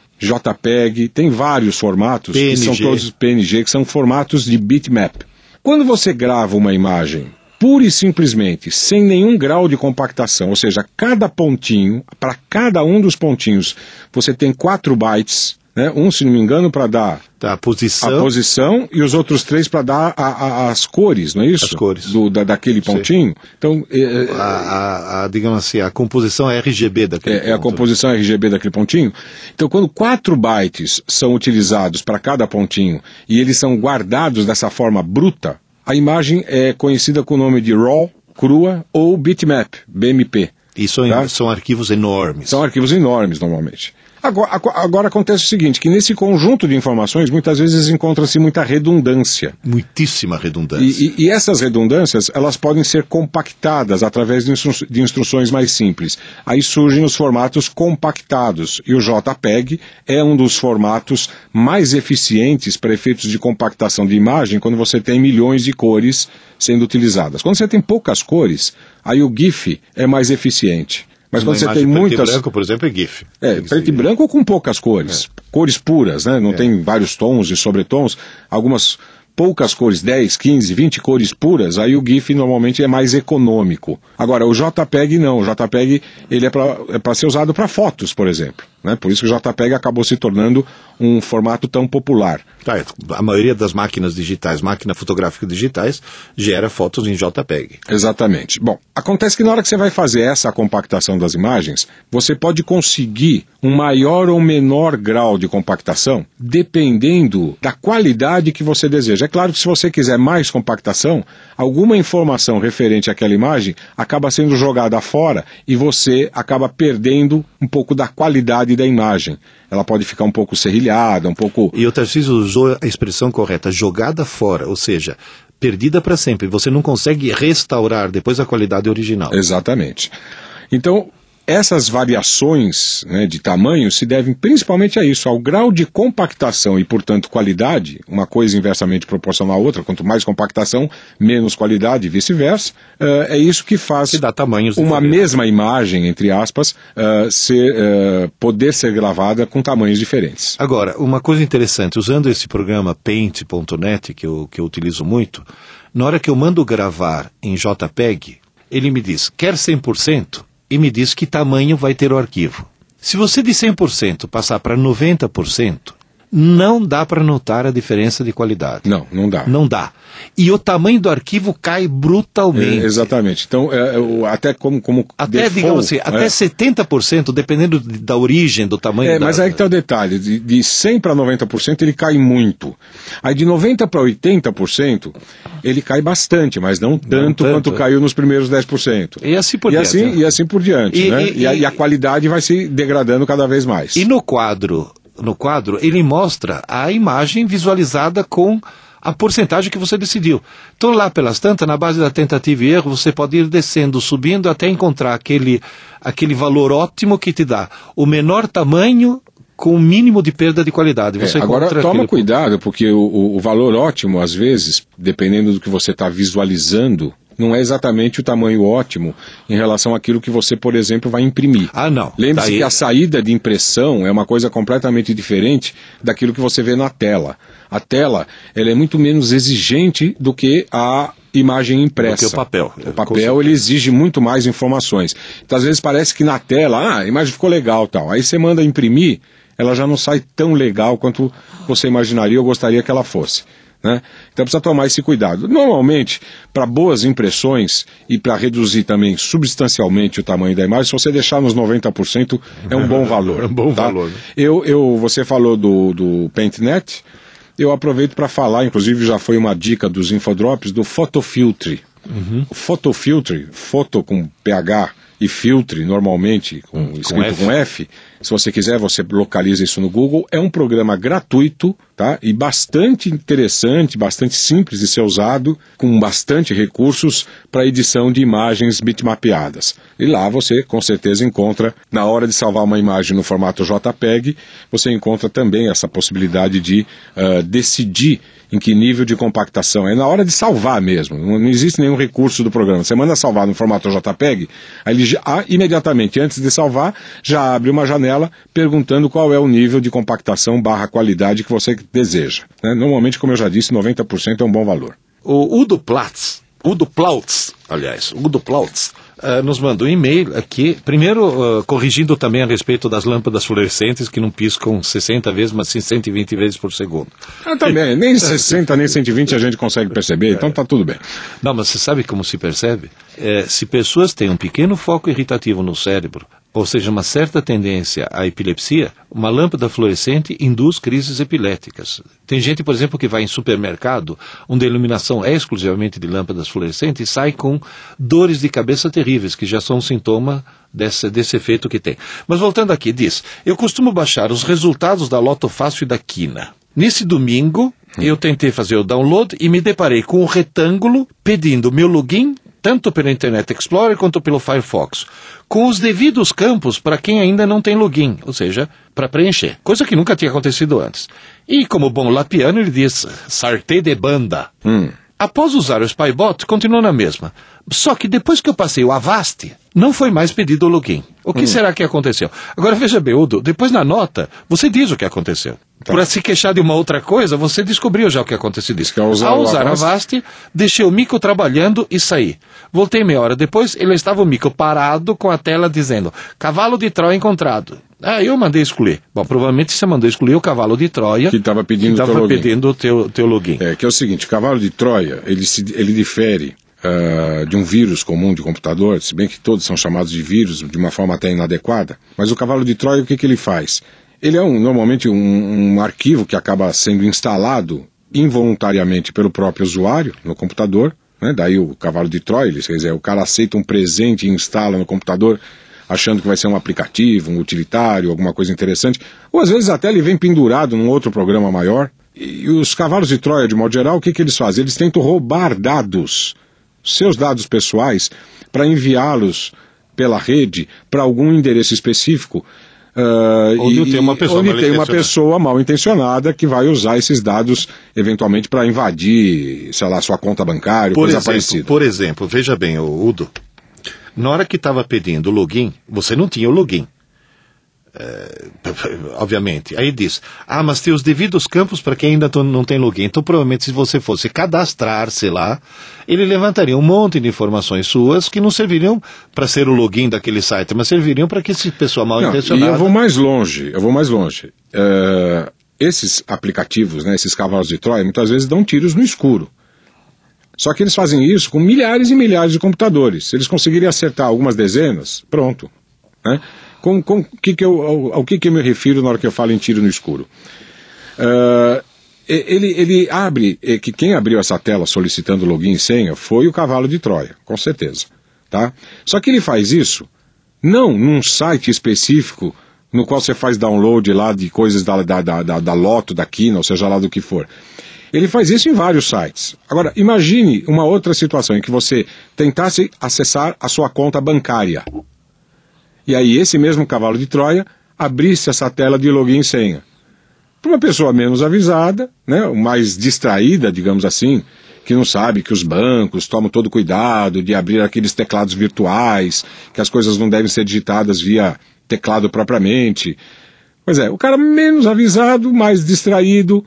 JPEG, tem vários formatos, P N G. Que são todos P N G, que são formatos de bitmap. Quando você grava uma imagem pura e simplesmente, sem nenhum grau de compactação, ou seja, cada pontinho, para cada um dos pontinhos, você tem quatro bytes, né? Um, se não me engano, para dar a posição. a posição e os outros três para dar a, a, as cores, não é isso? As cores. Do, da, daquele pontinho. Então, é, a, a, a, digamos assim, a composição é R G B daquele é, ponto. É a composição R G B daquele pontinho. Então, quando quatro bytes são utilizados para cada pontinho e eles são guardados dessa forma bruta, a imagem é conhecida com o nome de RAW, crua, ou bitmap, B M P. E são, tá? são arquivos enormes. São arquivos enormes, normalmente. Agora, agora acontece o seguinte, que nesse conjunto de informações, muitas vezes encontra-se muita redundância. Muitíssima redundância. E, e, e essas redundâncias, elas podem ser compactadas através de, instru de instruções mais simples. Aí surgem os formatos compactados. E o JPEG é um dos formatos mais eficientes para efeitos de compactação de imagem quando você tem milhões de cores sendo utilizadas. Quando você tem poucas cores, aí o GIF é mais eficiente. Mas quando você tem muitas... preto e branco, por exemplo, é GIF. É, preto e branco ou com poucas cores. É. Cores puras, né? Não é. Tem vários tons e sobretons. Algumas poucas cores, dez, quinze, vinte cores puras, aí o GIF normalmente é mais econômico. Agora, o JPEG não. O JPEG ele é para é para ser usado para fotos, por exemplo. Né? Por isso que o JPEG acabou se tornando um formato tão popular. Tá, a maioria das máquinas digitais, máquinas fotográficas digitais, gera fotos em JPEG. Exatamente. Bom, acontece que na hora que você vai fazer essa compactação das imagens, você pode conseguir um maior ou menor grau de compactação, dependendo da qualidade que você deseja. É claro que se você quiser mais compactação, alguma informação referente àquela imagem acaba sendo jogada fora e você acaba perdendo um pouco da qualidade da imagem. Ela pode ficar um pouco serrilhada, um pouco... E o Tarcísio usou a expressão correta, jogada fora, ou seja, perdida para sempre. Você não consegue restaurar depois a qualidade original. Exatamente. Então, essas variações, né, de tamanho se devem principalmente a isso, ao grau de compactação e, portanto, qualidade, uma coisa inversamente proporcional à outra. Quanto mais compactação, menos qualidade e vice-versa. Uh, é isso que faz que dá tamanhos uma mesma imagem, entre aspas, uh, ser, uh, poder ser gravada com tamanhos diferentes. Agora, uma coisa interessante, usando esse programa Paint ponto net, que eu, que eu utilizo muito, na hora que eu mando gravar em JPEG, ele me diz, quer cem por cento? E me diz que tamanho vai ter o arquivo. Se você de cem por cento passar para noventa por cento, não dá para notar a diferença de qualidade. Não, não dá. Não dá. E o tamanho do arquivo cai brutalmente. É, exatamente. Então, é, até como, como até, default, digamos assim, até é. setenta por cento, dependendo da origem, do tamanho. É, da... mas aí que está o detalhe. De, de cem para noventa por cento ele cai muito. Aí de noventa para oitenta por cento ele cai bastante, mas não tanto, não tanto quanto caiu nos primeiros dez por cento. E assim por e diante. Assim, e assim por diante. E, né? e, e, a, e, e a qualidade vai se degradando cada vez mais. E no quadro, no quadro, ele mostra a imagem visualizada com a porcentagem que você decidiu. Então lá pelas tantas, na base da tentativa e erro, você pode ir descendo, subindo até encontrar aquele, aquele valor ótimo que te dá o menor tamanho com o mínimo de perda de qualidade. Você é, agora toma aquilo... cuidado, porque o, o valor ótimo, às vezes, dependendo do que você está visualizando, não é exatamente o tamanho ótimo em relação àquilo que você, por exemplo, vai imprimir. Ah, não. Lembre-se Daí... que a saída de impressão é uma coisa completamente diferente daquilo que você vê na tela. A tela, ela é muito menos exigente do que a imagem impressa. Do que o papel. O papel, ele exige muito mais informações. Então, às vezes, parece que na tela, ah, a imagem ficou legal, tal. Aí você manda imprimir, ela já não sai tão legal quanto você imaginaria ou gostaria que ela fosse. Né? Então precisa tomar esse cuidado. Normalmente, para boas impressões e para reduzir também substancialmente o tamanho da imagem, se você deixar nos noventa por cento é um bom valor. É um bom tá? valor. Né? Eu, eu, você falou do, do Paint ponto net, eu aproveito para falar, inclusive já foi uma dica dos Infodrops, do Photofiltre. Uhum. O Photofiltre, foto com P H e filtre, normalmente, com, hum, escrito com F. com F, se você quiser, você localiza isso no Google, é um programa gratuito, tá? E bastante interessante, bastante simples de ser usado, com bastante recursos para edição de imagens bitmapeadas. E lá você, com certeza, encontra, na hora de salvar uma imagem no formato JPEG, você encontra também essa possibilidade de uh, decidir em que nível de compactação. É na hora de salvar mesmo, não, não existe nenhum recurso do programa. Você manda salvar no formato JPEG, aí ele já, imediatamente, antes de salvar, já abre uma janela perguntando qual é o nível de compactação barra qualidade que você deseja. Né? Normalmente, como eu já disse, noventa por cento é um bom valor. O Udo Platz, Udo Plautz, aliás, Udo Plautz, uh, nos mandou um e-mail aqui, primeiro uh, corrigindo também a respeito das lâmpadas fluorescentes que não piscam sessenta vezes, mas sim cento e vinte vezes por segundo. Ah, também, nem sessenta nem cento e vinte a gente consegue perceber, então tá tudo bem. Não, mas você sabe como se percebe? É, se pessoas têm um pequeno foco irritativo no cérebro, ou seja, uma certa tendência à epilepsia, uma lâmpada fluorescente induz crises epiléticas. Tem gente, por exemplo, que vai em supermercado, onde a iluminação é exclusivamente de lâmpadas fluorescentes, e sai com dores de cabeça terríveis, que já são um sintoma desse, desse efeito que tem. Mas voltando aqui, diz, eu costumo baixar os resultados da Loto Fácil e da Quina. Nesse domingo, eu tentei fazer o download e me deparei com um retângulo pedindo meu login, tanto pelo Internet Explorer quanto pelo Firefox, com os devidos campos para quem ainda não tem login, ou seja, para preencher, coisa que nunca tinha acontecido antes. E como bom lapiano, ele diz, sartê de banda. Hum. Após usar o Spybot, continuou na mesma. Só que depois que eu passei o Avast, não foi mais pedido o login. O que hum. será que aconteceu? Agora veja bem, Udo, depois na nota, você diz o que aconteceu. Tá. Para se queixar de uma outra coisa, você descobriu já o que aconteceu disso. Que usar Ao usar o Avast, deixei o mico trabalhando e saí. Voltei meia hora depois, ele estava o mico parado com a tela dizendo, cavalo de Troia encontrado. Ah, eu mandei excluir. Bom, provavelmente você mandou excluir o cavalo de Troia. Que estava pedindo, que o, teu pedindo o teu, teu login. É, que é o seguinte, o cavalo de Troia, ele, se, ele difere uh, de um vírus comum de computador, se bem que todos são chamados de vírus, de uma forma até inadequada, mas o cavalo de Troia, o que, que ele faz? Ele é um, normalmente um, um arquivo que acaba sendo instalado involuntariamente pelo próprio usuário no computador, né? Daí o cavalo de Troia, quer dizer, o cara aceita um presente e instala no computador, achando que vai ser um aplicativo, um utilitário, alguma coisa interessante, ou às vezes até ele vem pendurado num outro programa maior. E os cavalos de Troia, de modo geral, o que, que eles fazem? Eles tentam roubar dados, seus dados pessoais, para enviá-los pela rede para algum endereço específico, uh, onde e, tem uma pessoa, onde tem uma pessoa mal intencionada que vai usar esses dados eventualmente para invadir, sei lá, sua conta bancária, por coisa exemplo, parecida. Por exemplo, veja bem, Udo, na hora que estava pedindo o login, você não tinha o login. É, obviamente. Aí diz, ah, mas tem os devidos campos para quem ainda não tem login. Então, provavelmente, se você fosse cadastrar-se lá, ele levantaria um monte de informações suas que não serviriam para ser o login daquele site, mas serviriam para que esse pessoal mal intencionado... E eu vou mais longe, eu vou mais longe. Uh, esses aplicativos, né, esses cavalos de Troia, muitas vezes dão tiros no escuro. Só que eles fazem isso com milhares e milhares de computadores. Se eles conseguirem acertar algumas dezenas, pronto. Né? Com, com, que que eu, ao, ao que, que eu me refiro na hora que eu falo em tiro no escuro? Uh, ele, ele abre, que quem abriu essa tela solicitando login e senha foi o cavalo de Troia, com certeza. Tá? Só que ele faz isso não num site específico no qual você faz download lá de coisas da, da, da, da, da Loto, da Quina, ou seja lá do que for. Ele faz isso em vários sites. Agora, imagine uma outra situação em que você tentasse acessar a sua conta bancária. E aí esse mesmo cavalo de Troia abrisse essa tela de login e senha. Para uma pessoa menos avisada, né, mais distraída, digamos assim, que não sabe que os bancos tomam todo cuidado de abrir aqueles teclados virtuais, que as coisas não devem ser digitadas via teclado propriamente. Pois é, o cara menos avisado, mais distraído,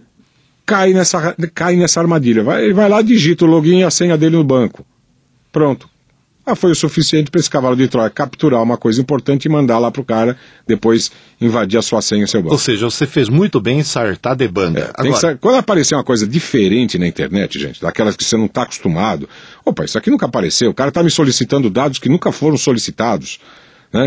cai nessa, cai nessa armadilha. Vai, ele vai lá, digita o login e a senha dele no banco. Pronto. Ah, foi o suficiente para esse cavalo de Troia capturar uma coisa importante e mandar lá para o cara depois invadir a sua senha e seu banco. Ou seja, você fez muito bem em sartar de banda. É, Agora... ser... Quando aparecer uma coisa diferente na internet, gente, daquelas que você não está acostumado, opa, isso aqui nunca apareceu, o cara está me solicitando dados que nunca foram solicitados, né?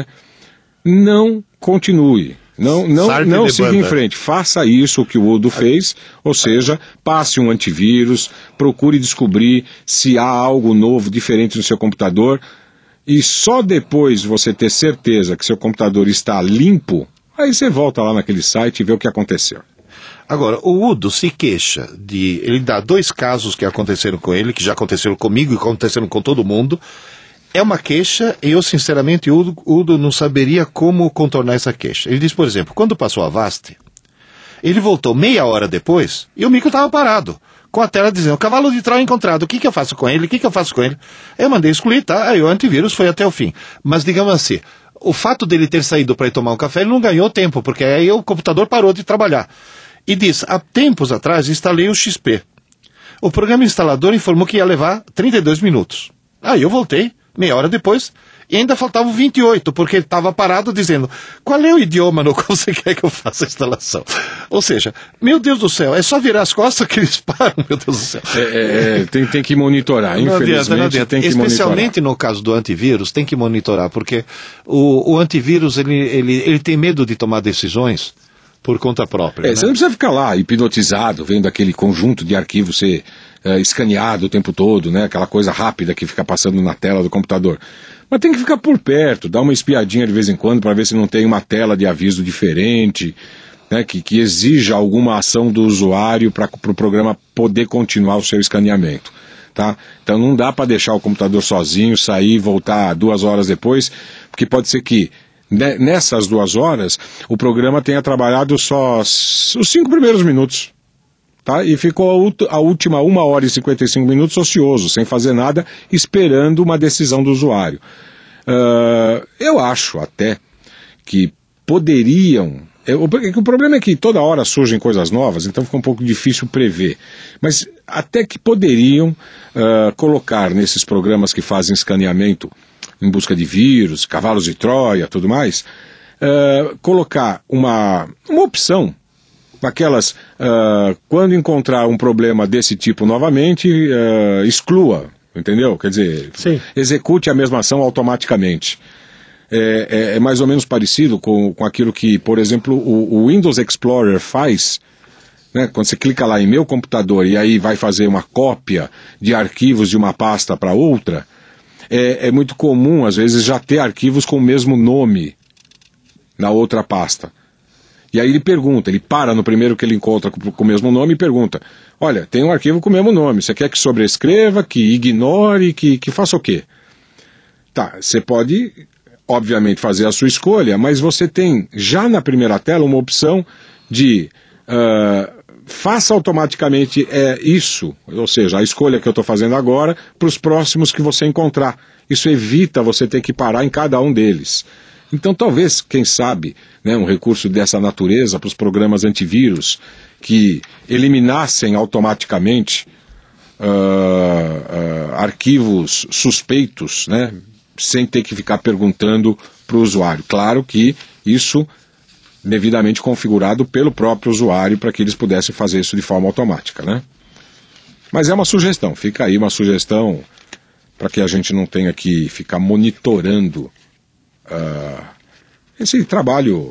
Não continue. Não, não, não siga em frente. Faça isso que o Udo fez, ou seja, passe um antivírus, procure descobrir se há algo novo, diferente no seu computador, e só depois você ter certeza que seu computador está limpo, aí você volta lá naquele site e vê o que aconteceu. Agora, o Udo se queixa de... Ele dá dois casos que aconteceram com ele, que já aconteceram comigo e aconteceram com todo mundo. É uma queixa e eu, sinceramente, Udo, Udo não saberia como contornar essa queixa. Ele diz, por exemplo, quando passou a Avast, ele voltou meia hora depois e o micro estava parado, com a tela dizendo, cavalo de Troia encontrado, o que, que eu faço com ele, o que, que eu faço com ele? Eu mandei excluir, tá? Aí o antivírus foi até o fim. Mas, digamos assim, o fato dele ter saído para ir tomar um café, ele não ganhou tempo, porque aí o computador parou de trabalhar. E diz, há tempos atrás instalei o X P. O programa instalador informou que ia levar trinta e dois minutos. Aí eu voltei, meia hora depois, e ainda faltavam vinte e oito, porque ele estava parado dizendo, qual é o idioma no qual você quer que eu faça a instalação? Ou seja, meu Deus do céu, é só virar as costas que eles param, meu Deus do céu. É, é, tem, tem que monitorar, não infelizmente adianta, não adianta. Tem que Especialmente monitorar. No caso do antivírus, tem que monitorar, porque o, o antivírus, ele, ele, ele tem medo de tomar decisões por conta própria. É, né? Você não precisa ficar lá hipnotizado, vendo aquele conjunto de arquivos ser é, escaneado o tempo todo, né? Aquela coisa rápida que fica passando na tela do computador. Mas tem que ficar por perto, dar uma espiadinha de vez em quando para ver se não tem uma tela de aviso diferente, né? que, que exija alguma ação do usuário para o pro programa poder continuar o seu escaneamento. Tá? Então não dá para deixar o computador sozinho, sair e voltar duas horas depois, porque pode ser que nessas duas horas, o programa tenha trabalhado só os cinco primeiros minutos, tá? E ficou a, a última uma hora e cinquenta e cinco minutos ocioso, sem fazer nada, esperando uma decisão do usuário. Uh, eu acho até que poderiam... Eu, o problema é que toda hora surgem coisas novas, então fica um pouco difícil prever. Mas até que poderiam uh, colocar nesses programas que fazem escaneamento em busca de vírus, cavalos de Troia, tudo mais, uh, colocar uma, uma opção, aquelas, uh, quando encontrar um problema desse tipo novamente, uh, exclua, entendeu? Quer dizer, Sim. execute a mesma ação automaticamente. É, é, é mais ou menos parecido com, com aquilo que, por exemplo, o, o Windows Explorer faz, né? Quando você clica lá em meu computador e aí vai fazer uma cópia de arquivos de uma pasta para outra, é, é muito comum, às vezes, já ter arquivos com o mesmo nome na outra pasta. E aí ele pergunta, ele para no primeiro que ele encontra com, com o mesmo nome e pergunta, olha, tem um arquivo com o mesmo nome, você quer que sobrescreva, que ignore, que, que faça o quê? Tá, você pode, obviamente, fazer a sua escolha, mas você tem já na primeira tela uma opção de uh, faça automaticamente é, isso, ou seja, a escolha que eu estou fazendo agora para os próximos que você encontrar. Isso evita você ter que parar em cada um deles. Então, talvez, quem sabe, né, um recurso dessa natureza para os programas antivírus que eliminassem automaticamente uh, uh, arquivos suspeitos, né, sem ter que ficar perguntando para o usuário. Claro que isso devidamente configurado pelo próprio usuário para que eles pudessem fazer isso de forma automática, né? Mas é uma sugestão, fica aí uma sugestão para que a gente não tenha que ficar monitorando Uh, esse trabalho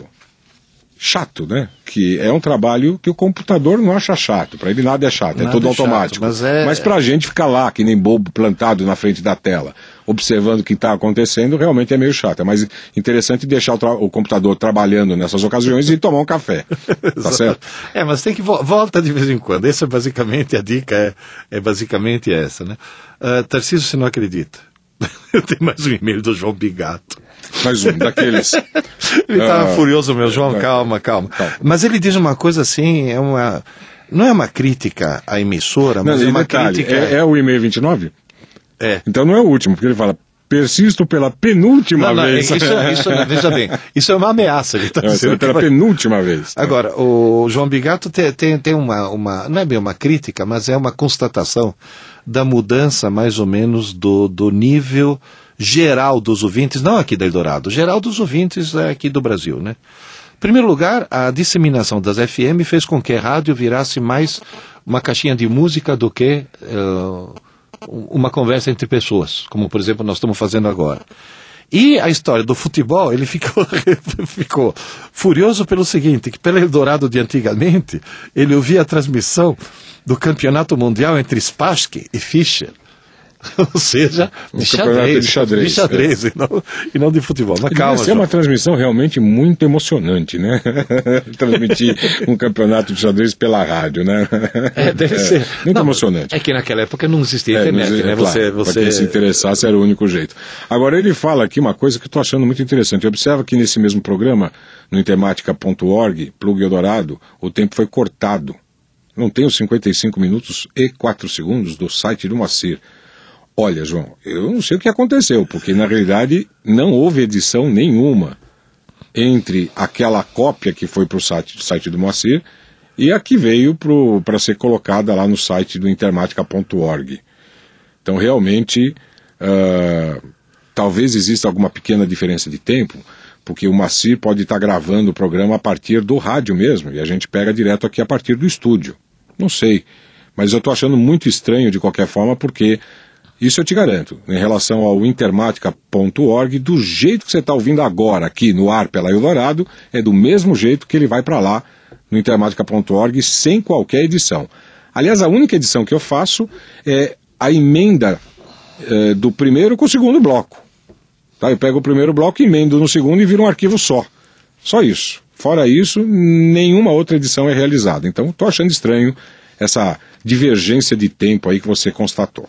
chato, né? Que é um trabalho que o computador não acha chato, para ele nada é chato, nada é tudo automático. Chato, mas é... mas para a gente ficar lá, que nem bobo plantado na frente da tela, observando o que está acontecendo, realmente é meio chato. É mais interessante deixar o, tra- o computador trabalhando nessas ocasiões e tomar um café, tá certo? É, mas tem que vo- volta de vez em quando. Essa é basicamente a dica, é, é basicamente essa, né? Uh, Tarcísio, você não acredita? Eu tenho mais um e-mail do João Bigato. Mais um, daqueles... Ele estava uh, furioso, meu João, uh, calma, calma, calma. Mas ele diz uma coisa assim, é uma... não é uma crítica à emissora, mas não, é uma detalhe, crítica... É, é o e-mail vinte e nove? É. Então não é o último, porque ele fala, persisto pela penúltima não, não, vez. Isso, isso, veja bem, isso é uma ameaça. Ele tá não, dizendo é pela vai... penúltima vez. Agora, o João Bigato tem, tem, tem uma, uma... não é bem uma crítica, mas é uma constatação da mudança, mais ou menos, do, do nível... geral dos ouvintes, não aqui da Eldorado, geral dos ouvintes aqui do Brasil, né? Em primeiro lugar, a disseminação das F M fez com que a rádio virasse mais uma caixinha de música do que uh, uma conversa entre pessoas, como por exemplo nós estamos fazendo agora. E a história do futebol, ele ficou, ficou furioso pelo seguinte, que pelo Eldorado de antigamente, ele ouvia a transmissão do campeonato mundial entre Spassky e Fischer. Ou seja, um de xadrez, de xadrez, de xadrez é. e, não, e não de futebol. Mas calma, deve ser uma transmissão realmente muito emocionante, né? Transmitir um campeonato de xadrez pela rádio, né? É, deve é, ser. Muito não, emocionante. É que naquela época não existia é, internet, não, né? É, você, claro, você... Para quem se interessasse era o único jeito. Agora ele fala aqui uma coisa que eu estou achando muito interessante. Observa que nesse mesmo programa, no intermática ponto org, Plug Eldorado, o tempo foi cortado. Não tem os cinquenta e cinco minutos e quatro segundos do site do Moacir. Olha, João, eu não sei o que aconteceu, porque na realidade não houve edição nenhuma entre aquela cópia que foi para o site, site do Moacir e a que veio para ser colocada lá no site do intermática ponto org. Então, realmente, uh, talvez exista alguma pequena diferença de tempo, porque o Moacir pode estar gravando o programa a partir do rádio mesmo, e a gente pega direto aqui a partir do estúdio. Não sei, mas eu estou achando muito estranho de qualquer forma, porque... isso eu te garanto, em relação ao intermática ponto org, do jeito que você está ouvindo agora aqui no ar pela Eldorado, é do mesmo jeito que ele vai para lá no intermática ponto org, sem qualquer edição. Aliás, a única edição que eu faço é a emenda é, do primeiro com o segundo bloco. Tá? Eu pego o primeiro bloco, emendo no segundo e viro um arquivo só. Só isso. Fora isso, nenhuma outra edição é realizada. Então, estou achando estranho essa divergência de tempo aí que você constatou.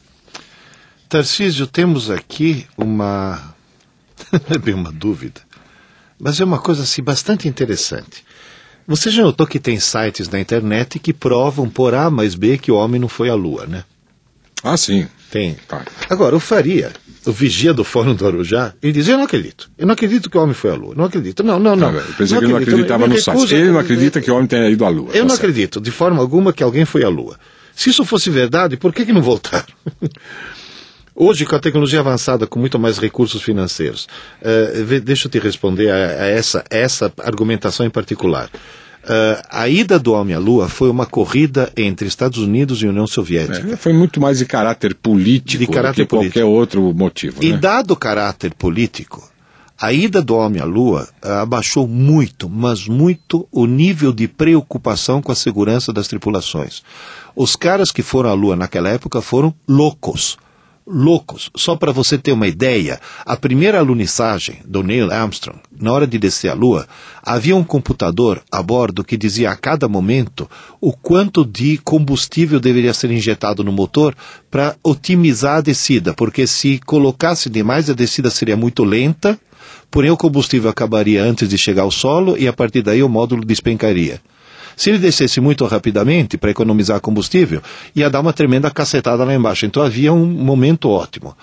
Tarcísio, temos aqui uma, não é bem uma dúvida, mas é uma coisa assim bastante interessante. Você já notou que tem sites na internet que provam por A mais B que o homem não foi à Lua, né? Ah, sim. Tem. Tá. Agora, o Faria, o vigia do Fórum do Arujá, ele diz, eu não acredito. Eu não acredito que o homem foi à Lua. Não acredito. Não, não, não. não eu pensei não que ele não acreditava no site. Ele não acredita que o homem tenha ido à Lua. Eu tá não certo. acredito, de forma alguma, que alguém foi à Lua. Se isso fosse verdade, por que que não voltaram? Hoje, com a tecnologia avançada, com muito mais recursos financeiros, uh, deixa eu te responder a, a essa, essa argumentação em particular. Uh, a ida do homem à Lua foi uma corrida entre Estados Unidos e União Soviética. É, foi muito mais de caráter político de caráter do que político. qualquer outro motivo. E né? dado o caráter político, a ida do homem à Lua uh, abaixou muito, mas muito, o nível de preocupação com a segurança das tripulações. Os caras que foram à Lua naquela época foram loucos. Loucos. Só para você ter uma ideia, a primeira alunissagem do Neil Armstrong, na hora de descer à Lua, havia um computador a bordo que dizia a cada momento o quanto de combustível deveria ser injetado no motor para otimizar a descida, porque se colocasse demais a descida seria muito lenta, porém o combustível acabaria antes de chegar ao solo e a partir daí o módulo despencaria. Se ele descesse muito rapidamente para economizar combustível, ia dar uma tremenda cacetada lá embaixo. Então havia um momento ótimo.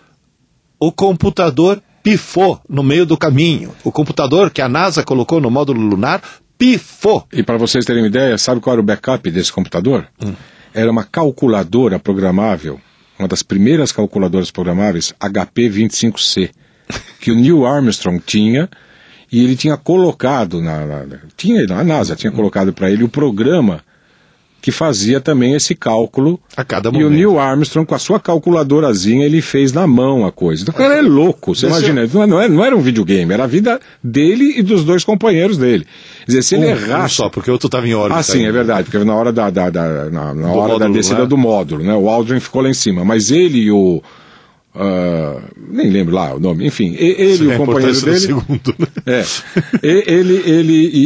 O computador pifou no meio do caminho. O computador que a NASA colocou no módulo lunar pifou. E para vocês terem uma ideia, sabe qual era o backup desse computador? Hum. Era uma calculadora programável, uma das primeiras calculadoras programáveis, H P vinte e cinco C, que o Neil Armstrong tinha. E ele tinha colocado, na, na, tinha, a NASA tinha colocado para ele o programa que fazia também esse cálculo. A cada momento. E o Neil Armstrong, com a sua calculadorazinha, ele fez na mão a coisa. Então o cara é louco, você Deixa imagina. Eu... Não, era, não era um videogame, era a vida dele e dos dois companheiros dele. Quer dizer, se um, ele errasse... Um só, porque o outro estava em órbita. Ah, sim, aí. É verdade, porque na hora da, da, da, na, na hora módulo, da descida né? do módulo, né? O Aldrin ficou lá em cima, mas ele e o... Uh, nem lembro lá o nome, enfim, ele e o companheiro dele, segundo, né? é, ele, ele,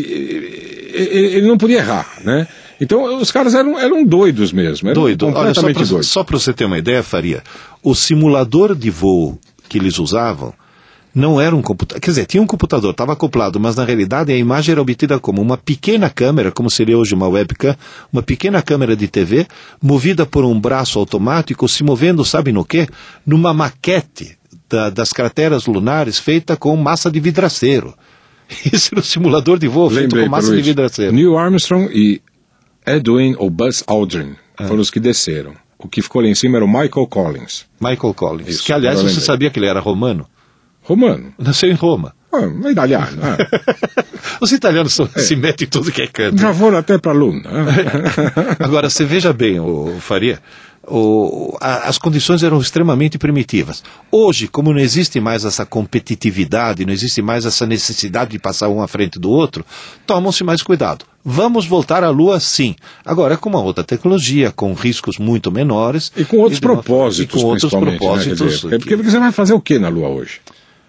ele, ele, ele não podia errar, né? Então os caras eram, eram doidos mesmo, eram Doido. completamente Olha, só pra, doidos. Só para você ter uma ideia, Faria, o simulador de voo que eles usavam não era um computador, quer dizer, tinha um computador, estava acoplado, mas na realidade a imagem era obtida como uma pequena câmera, como seria hoje uma webcam, uma pequena câmera de T V, movida por um braço automático, se movendo, sabe no quê? Numa maquete da, das crateras lunares feita com massa de vidraceiro. Isso era um simulador de voo feito Lembrei, com massa de vidraceiro. Neil Armstrong e Edwin ou Buzz Aldrin ah. foram os que desceram. O que ficou lá em cima era o Michael Collins. Michael Collins, Isso, que aliás você sabia que ele era romano? Romano. Nasceu em Roma. Ah, italiano. Ah. Os italianos são, é. se metem em tudo que é canto. Já foram até para Luna. Agora, você veja bem, o Faria, o, a, as condições eram extremamente primitivas. Hoje, como não existe mais essa competitividade, não existe mais essa necessidade de passar um à frente do outro, tomam-se mais cuidado. Vamos voltar à Lua, sim. Agora, com uma outra tecnologia, com riscos muito menores. E com outros e propósitos, e com outros propósitos. Né? Dizer, porque, porque você vai fazer o que na Lua hoje?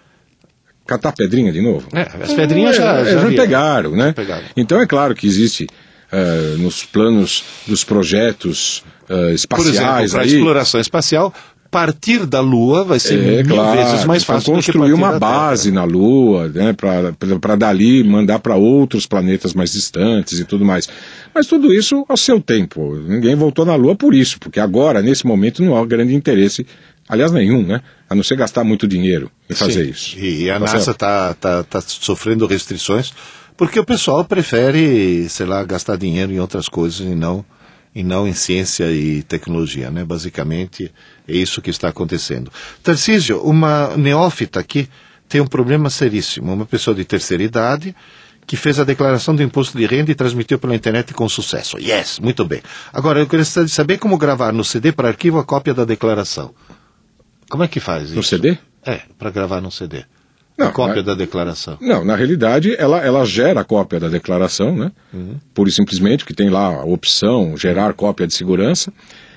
Catar pedrinha de novo? É, as pedrinhas é, já, já, já, já pegaram, né? Pegaram. Então é claro que existe uh, nos planos dos projetos uh, espaciais. Por exemplo, para a aí, exploração espacial, partir da Lua vai ser é, mil claro, vezes mais fácil do que construir uma da base na Lua, né, para dali mandar para outros planetas mais distantes e tudo mais. Mas tudo isso ao seu tempo. Ninguém voltou na Lua por isso, porque agora, nesse momento, não há grande interesse, aliás, nenhum, né? A não ser gastar muito dinheiro em fazer Sim. isso. E a tá NASA está tá, tá sofrendo restrições porque o pessoal prefere, sei lá, gastar dinheiro em outras coisas e não, e não em ciência e tecnologia, né? Basicamente é isso que está acontecendo. Tarcísio, uma neófita aqui tem um problema seríssimo. Uma pessoa de terceira idade que fez a declaração do imposto de renda e transmitiu pela internet com sucesso. Yes, muito bem. Agora, eu gostaria de saber como gravar no C D para arquivo a cópia da declaração. Como é que faz isso? No C D? É, para gravar no C D. Não, a cópia na... da declaração. Não, na realidade, ela, ela gera a cópia da declaração, né? Uhum. Pura e simplesmente, que tem lá a opção gerar cópia de segurança.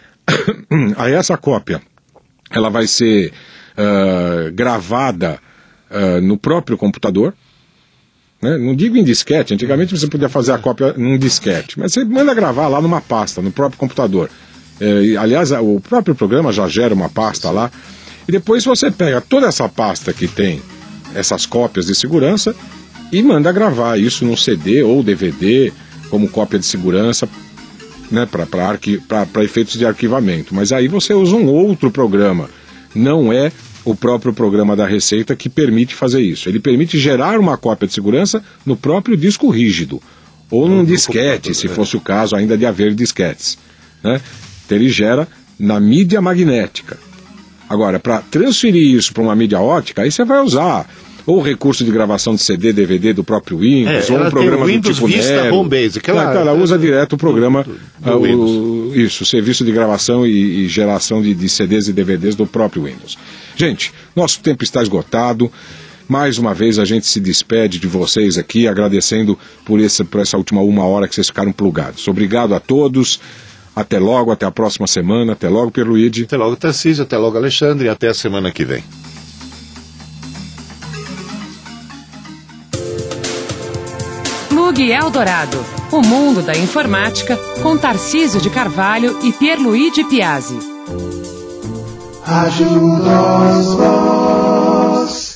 Aí essa cópia, ela vai ser uh, gravada uh, no próprio computador. Né? Não digo em disquete, antigamente você podia fazer a cópia num disquete, mas você manda gravar lá numa pasta, no próprio computador. É, aliás, o próprio programa já gera uma pasta lá. E depois você pega toda essa pasta que tem essas cópias de segurança e manda gravar isso num C D ou D V D como cópia de segurança, né, para efeitos de arquivamento. Mas aí você usa um outro programa. Não é o próprio programa da Receita que permite fazer isso. Ele permite gerar uma cópia de segurança no próprio disco rígido. Ou num disquete, se fosse o caso ainda de haver disquetes. Né? Então ele gera na mídia magnética. Agora, para transferir isso para uma mídia ótica, aí você vai usar ou recurso de gravação de C D, D V D do próprio Windows, é, ou um programa do tipo Vista Nero. Home Basic. Ela, ela, ela usa direto o programa, do, do uh, o, isso, o serviço de gravação e, e geração de, de C Ds e D V Ds do próprio Windows. Gente, nosso tempo está esgotado. Mais uma vez a gente se despede de vocês aqui, agradecendo por, esse, por essa última uma hora que vocês ficaram plugados. Obrigado a todos. Até logo, até a próxima semana. Até logo, Pierluigi. Até logo, Tarcísio. Até logo, Alexandre. E até a semana que vem. Plug Eldorado, o mundo da informática, com Tarcísio de Carvalho e Pierluigi Piazzi. Rádio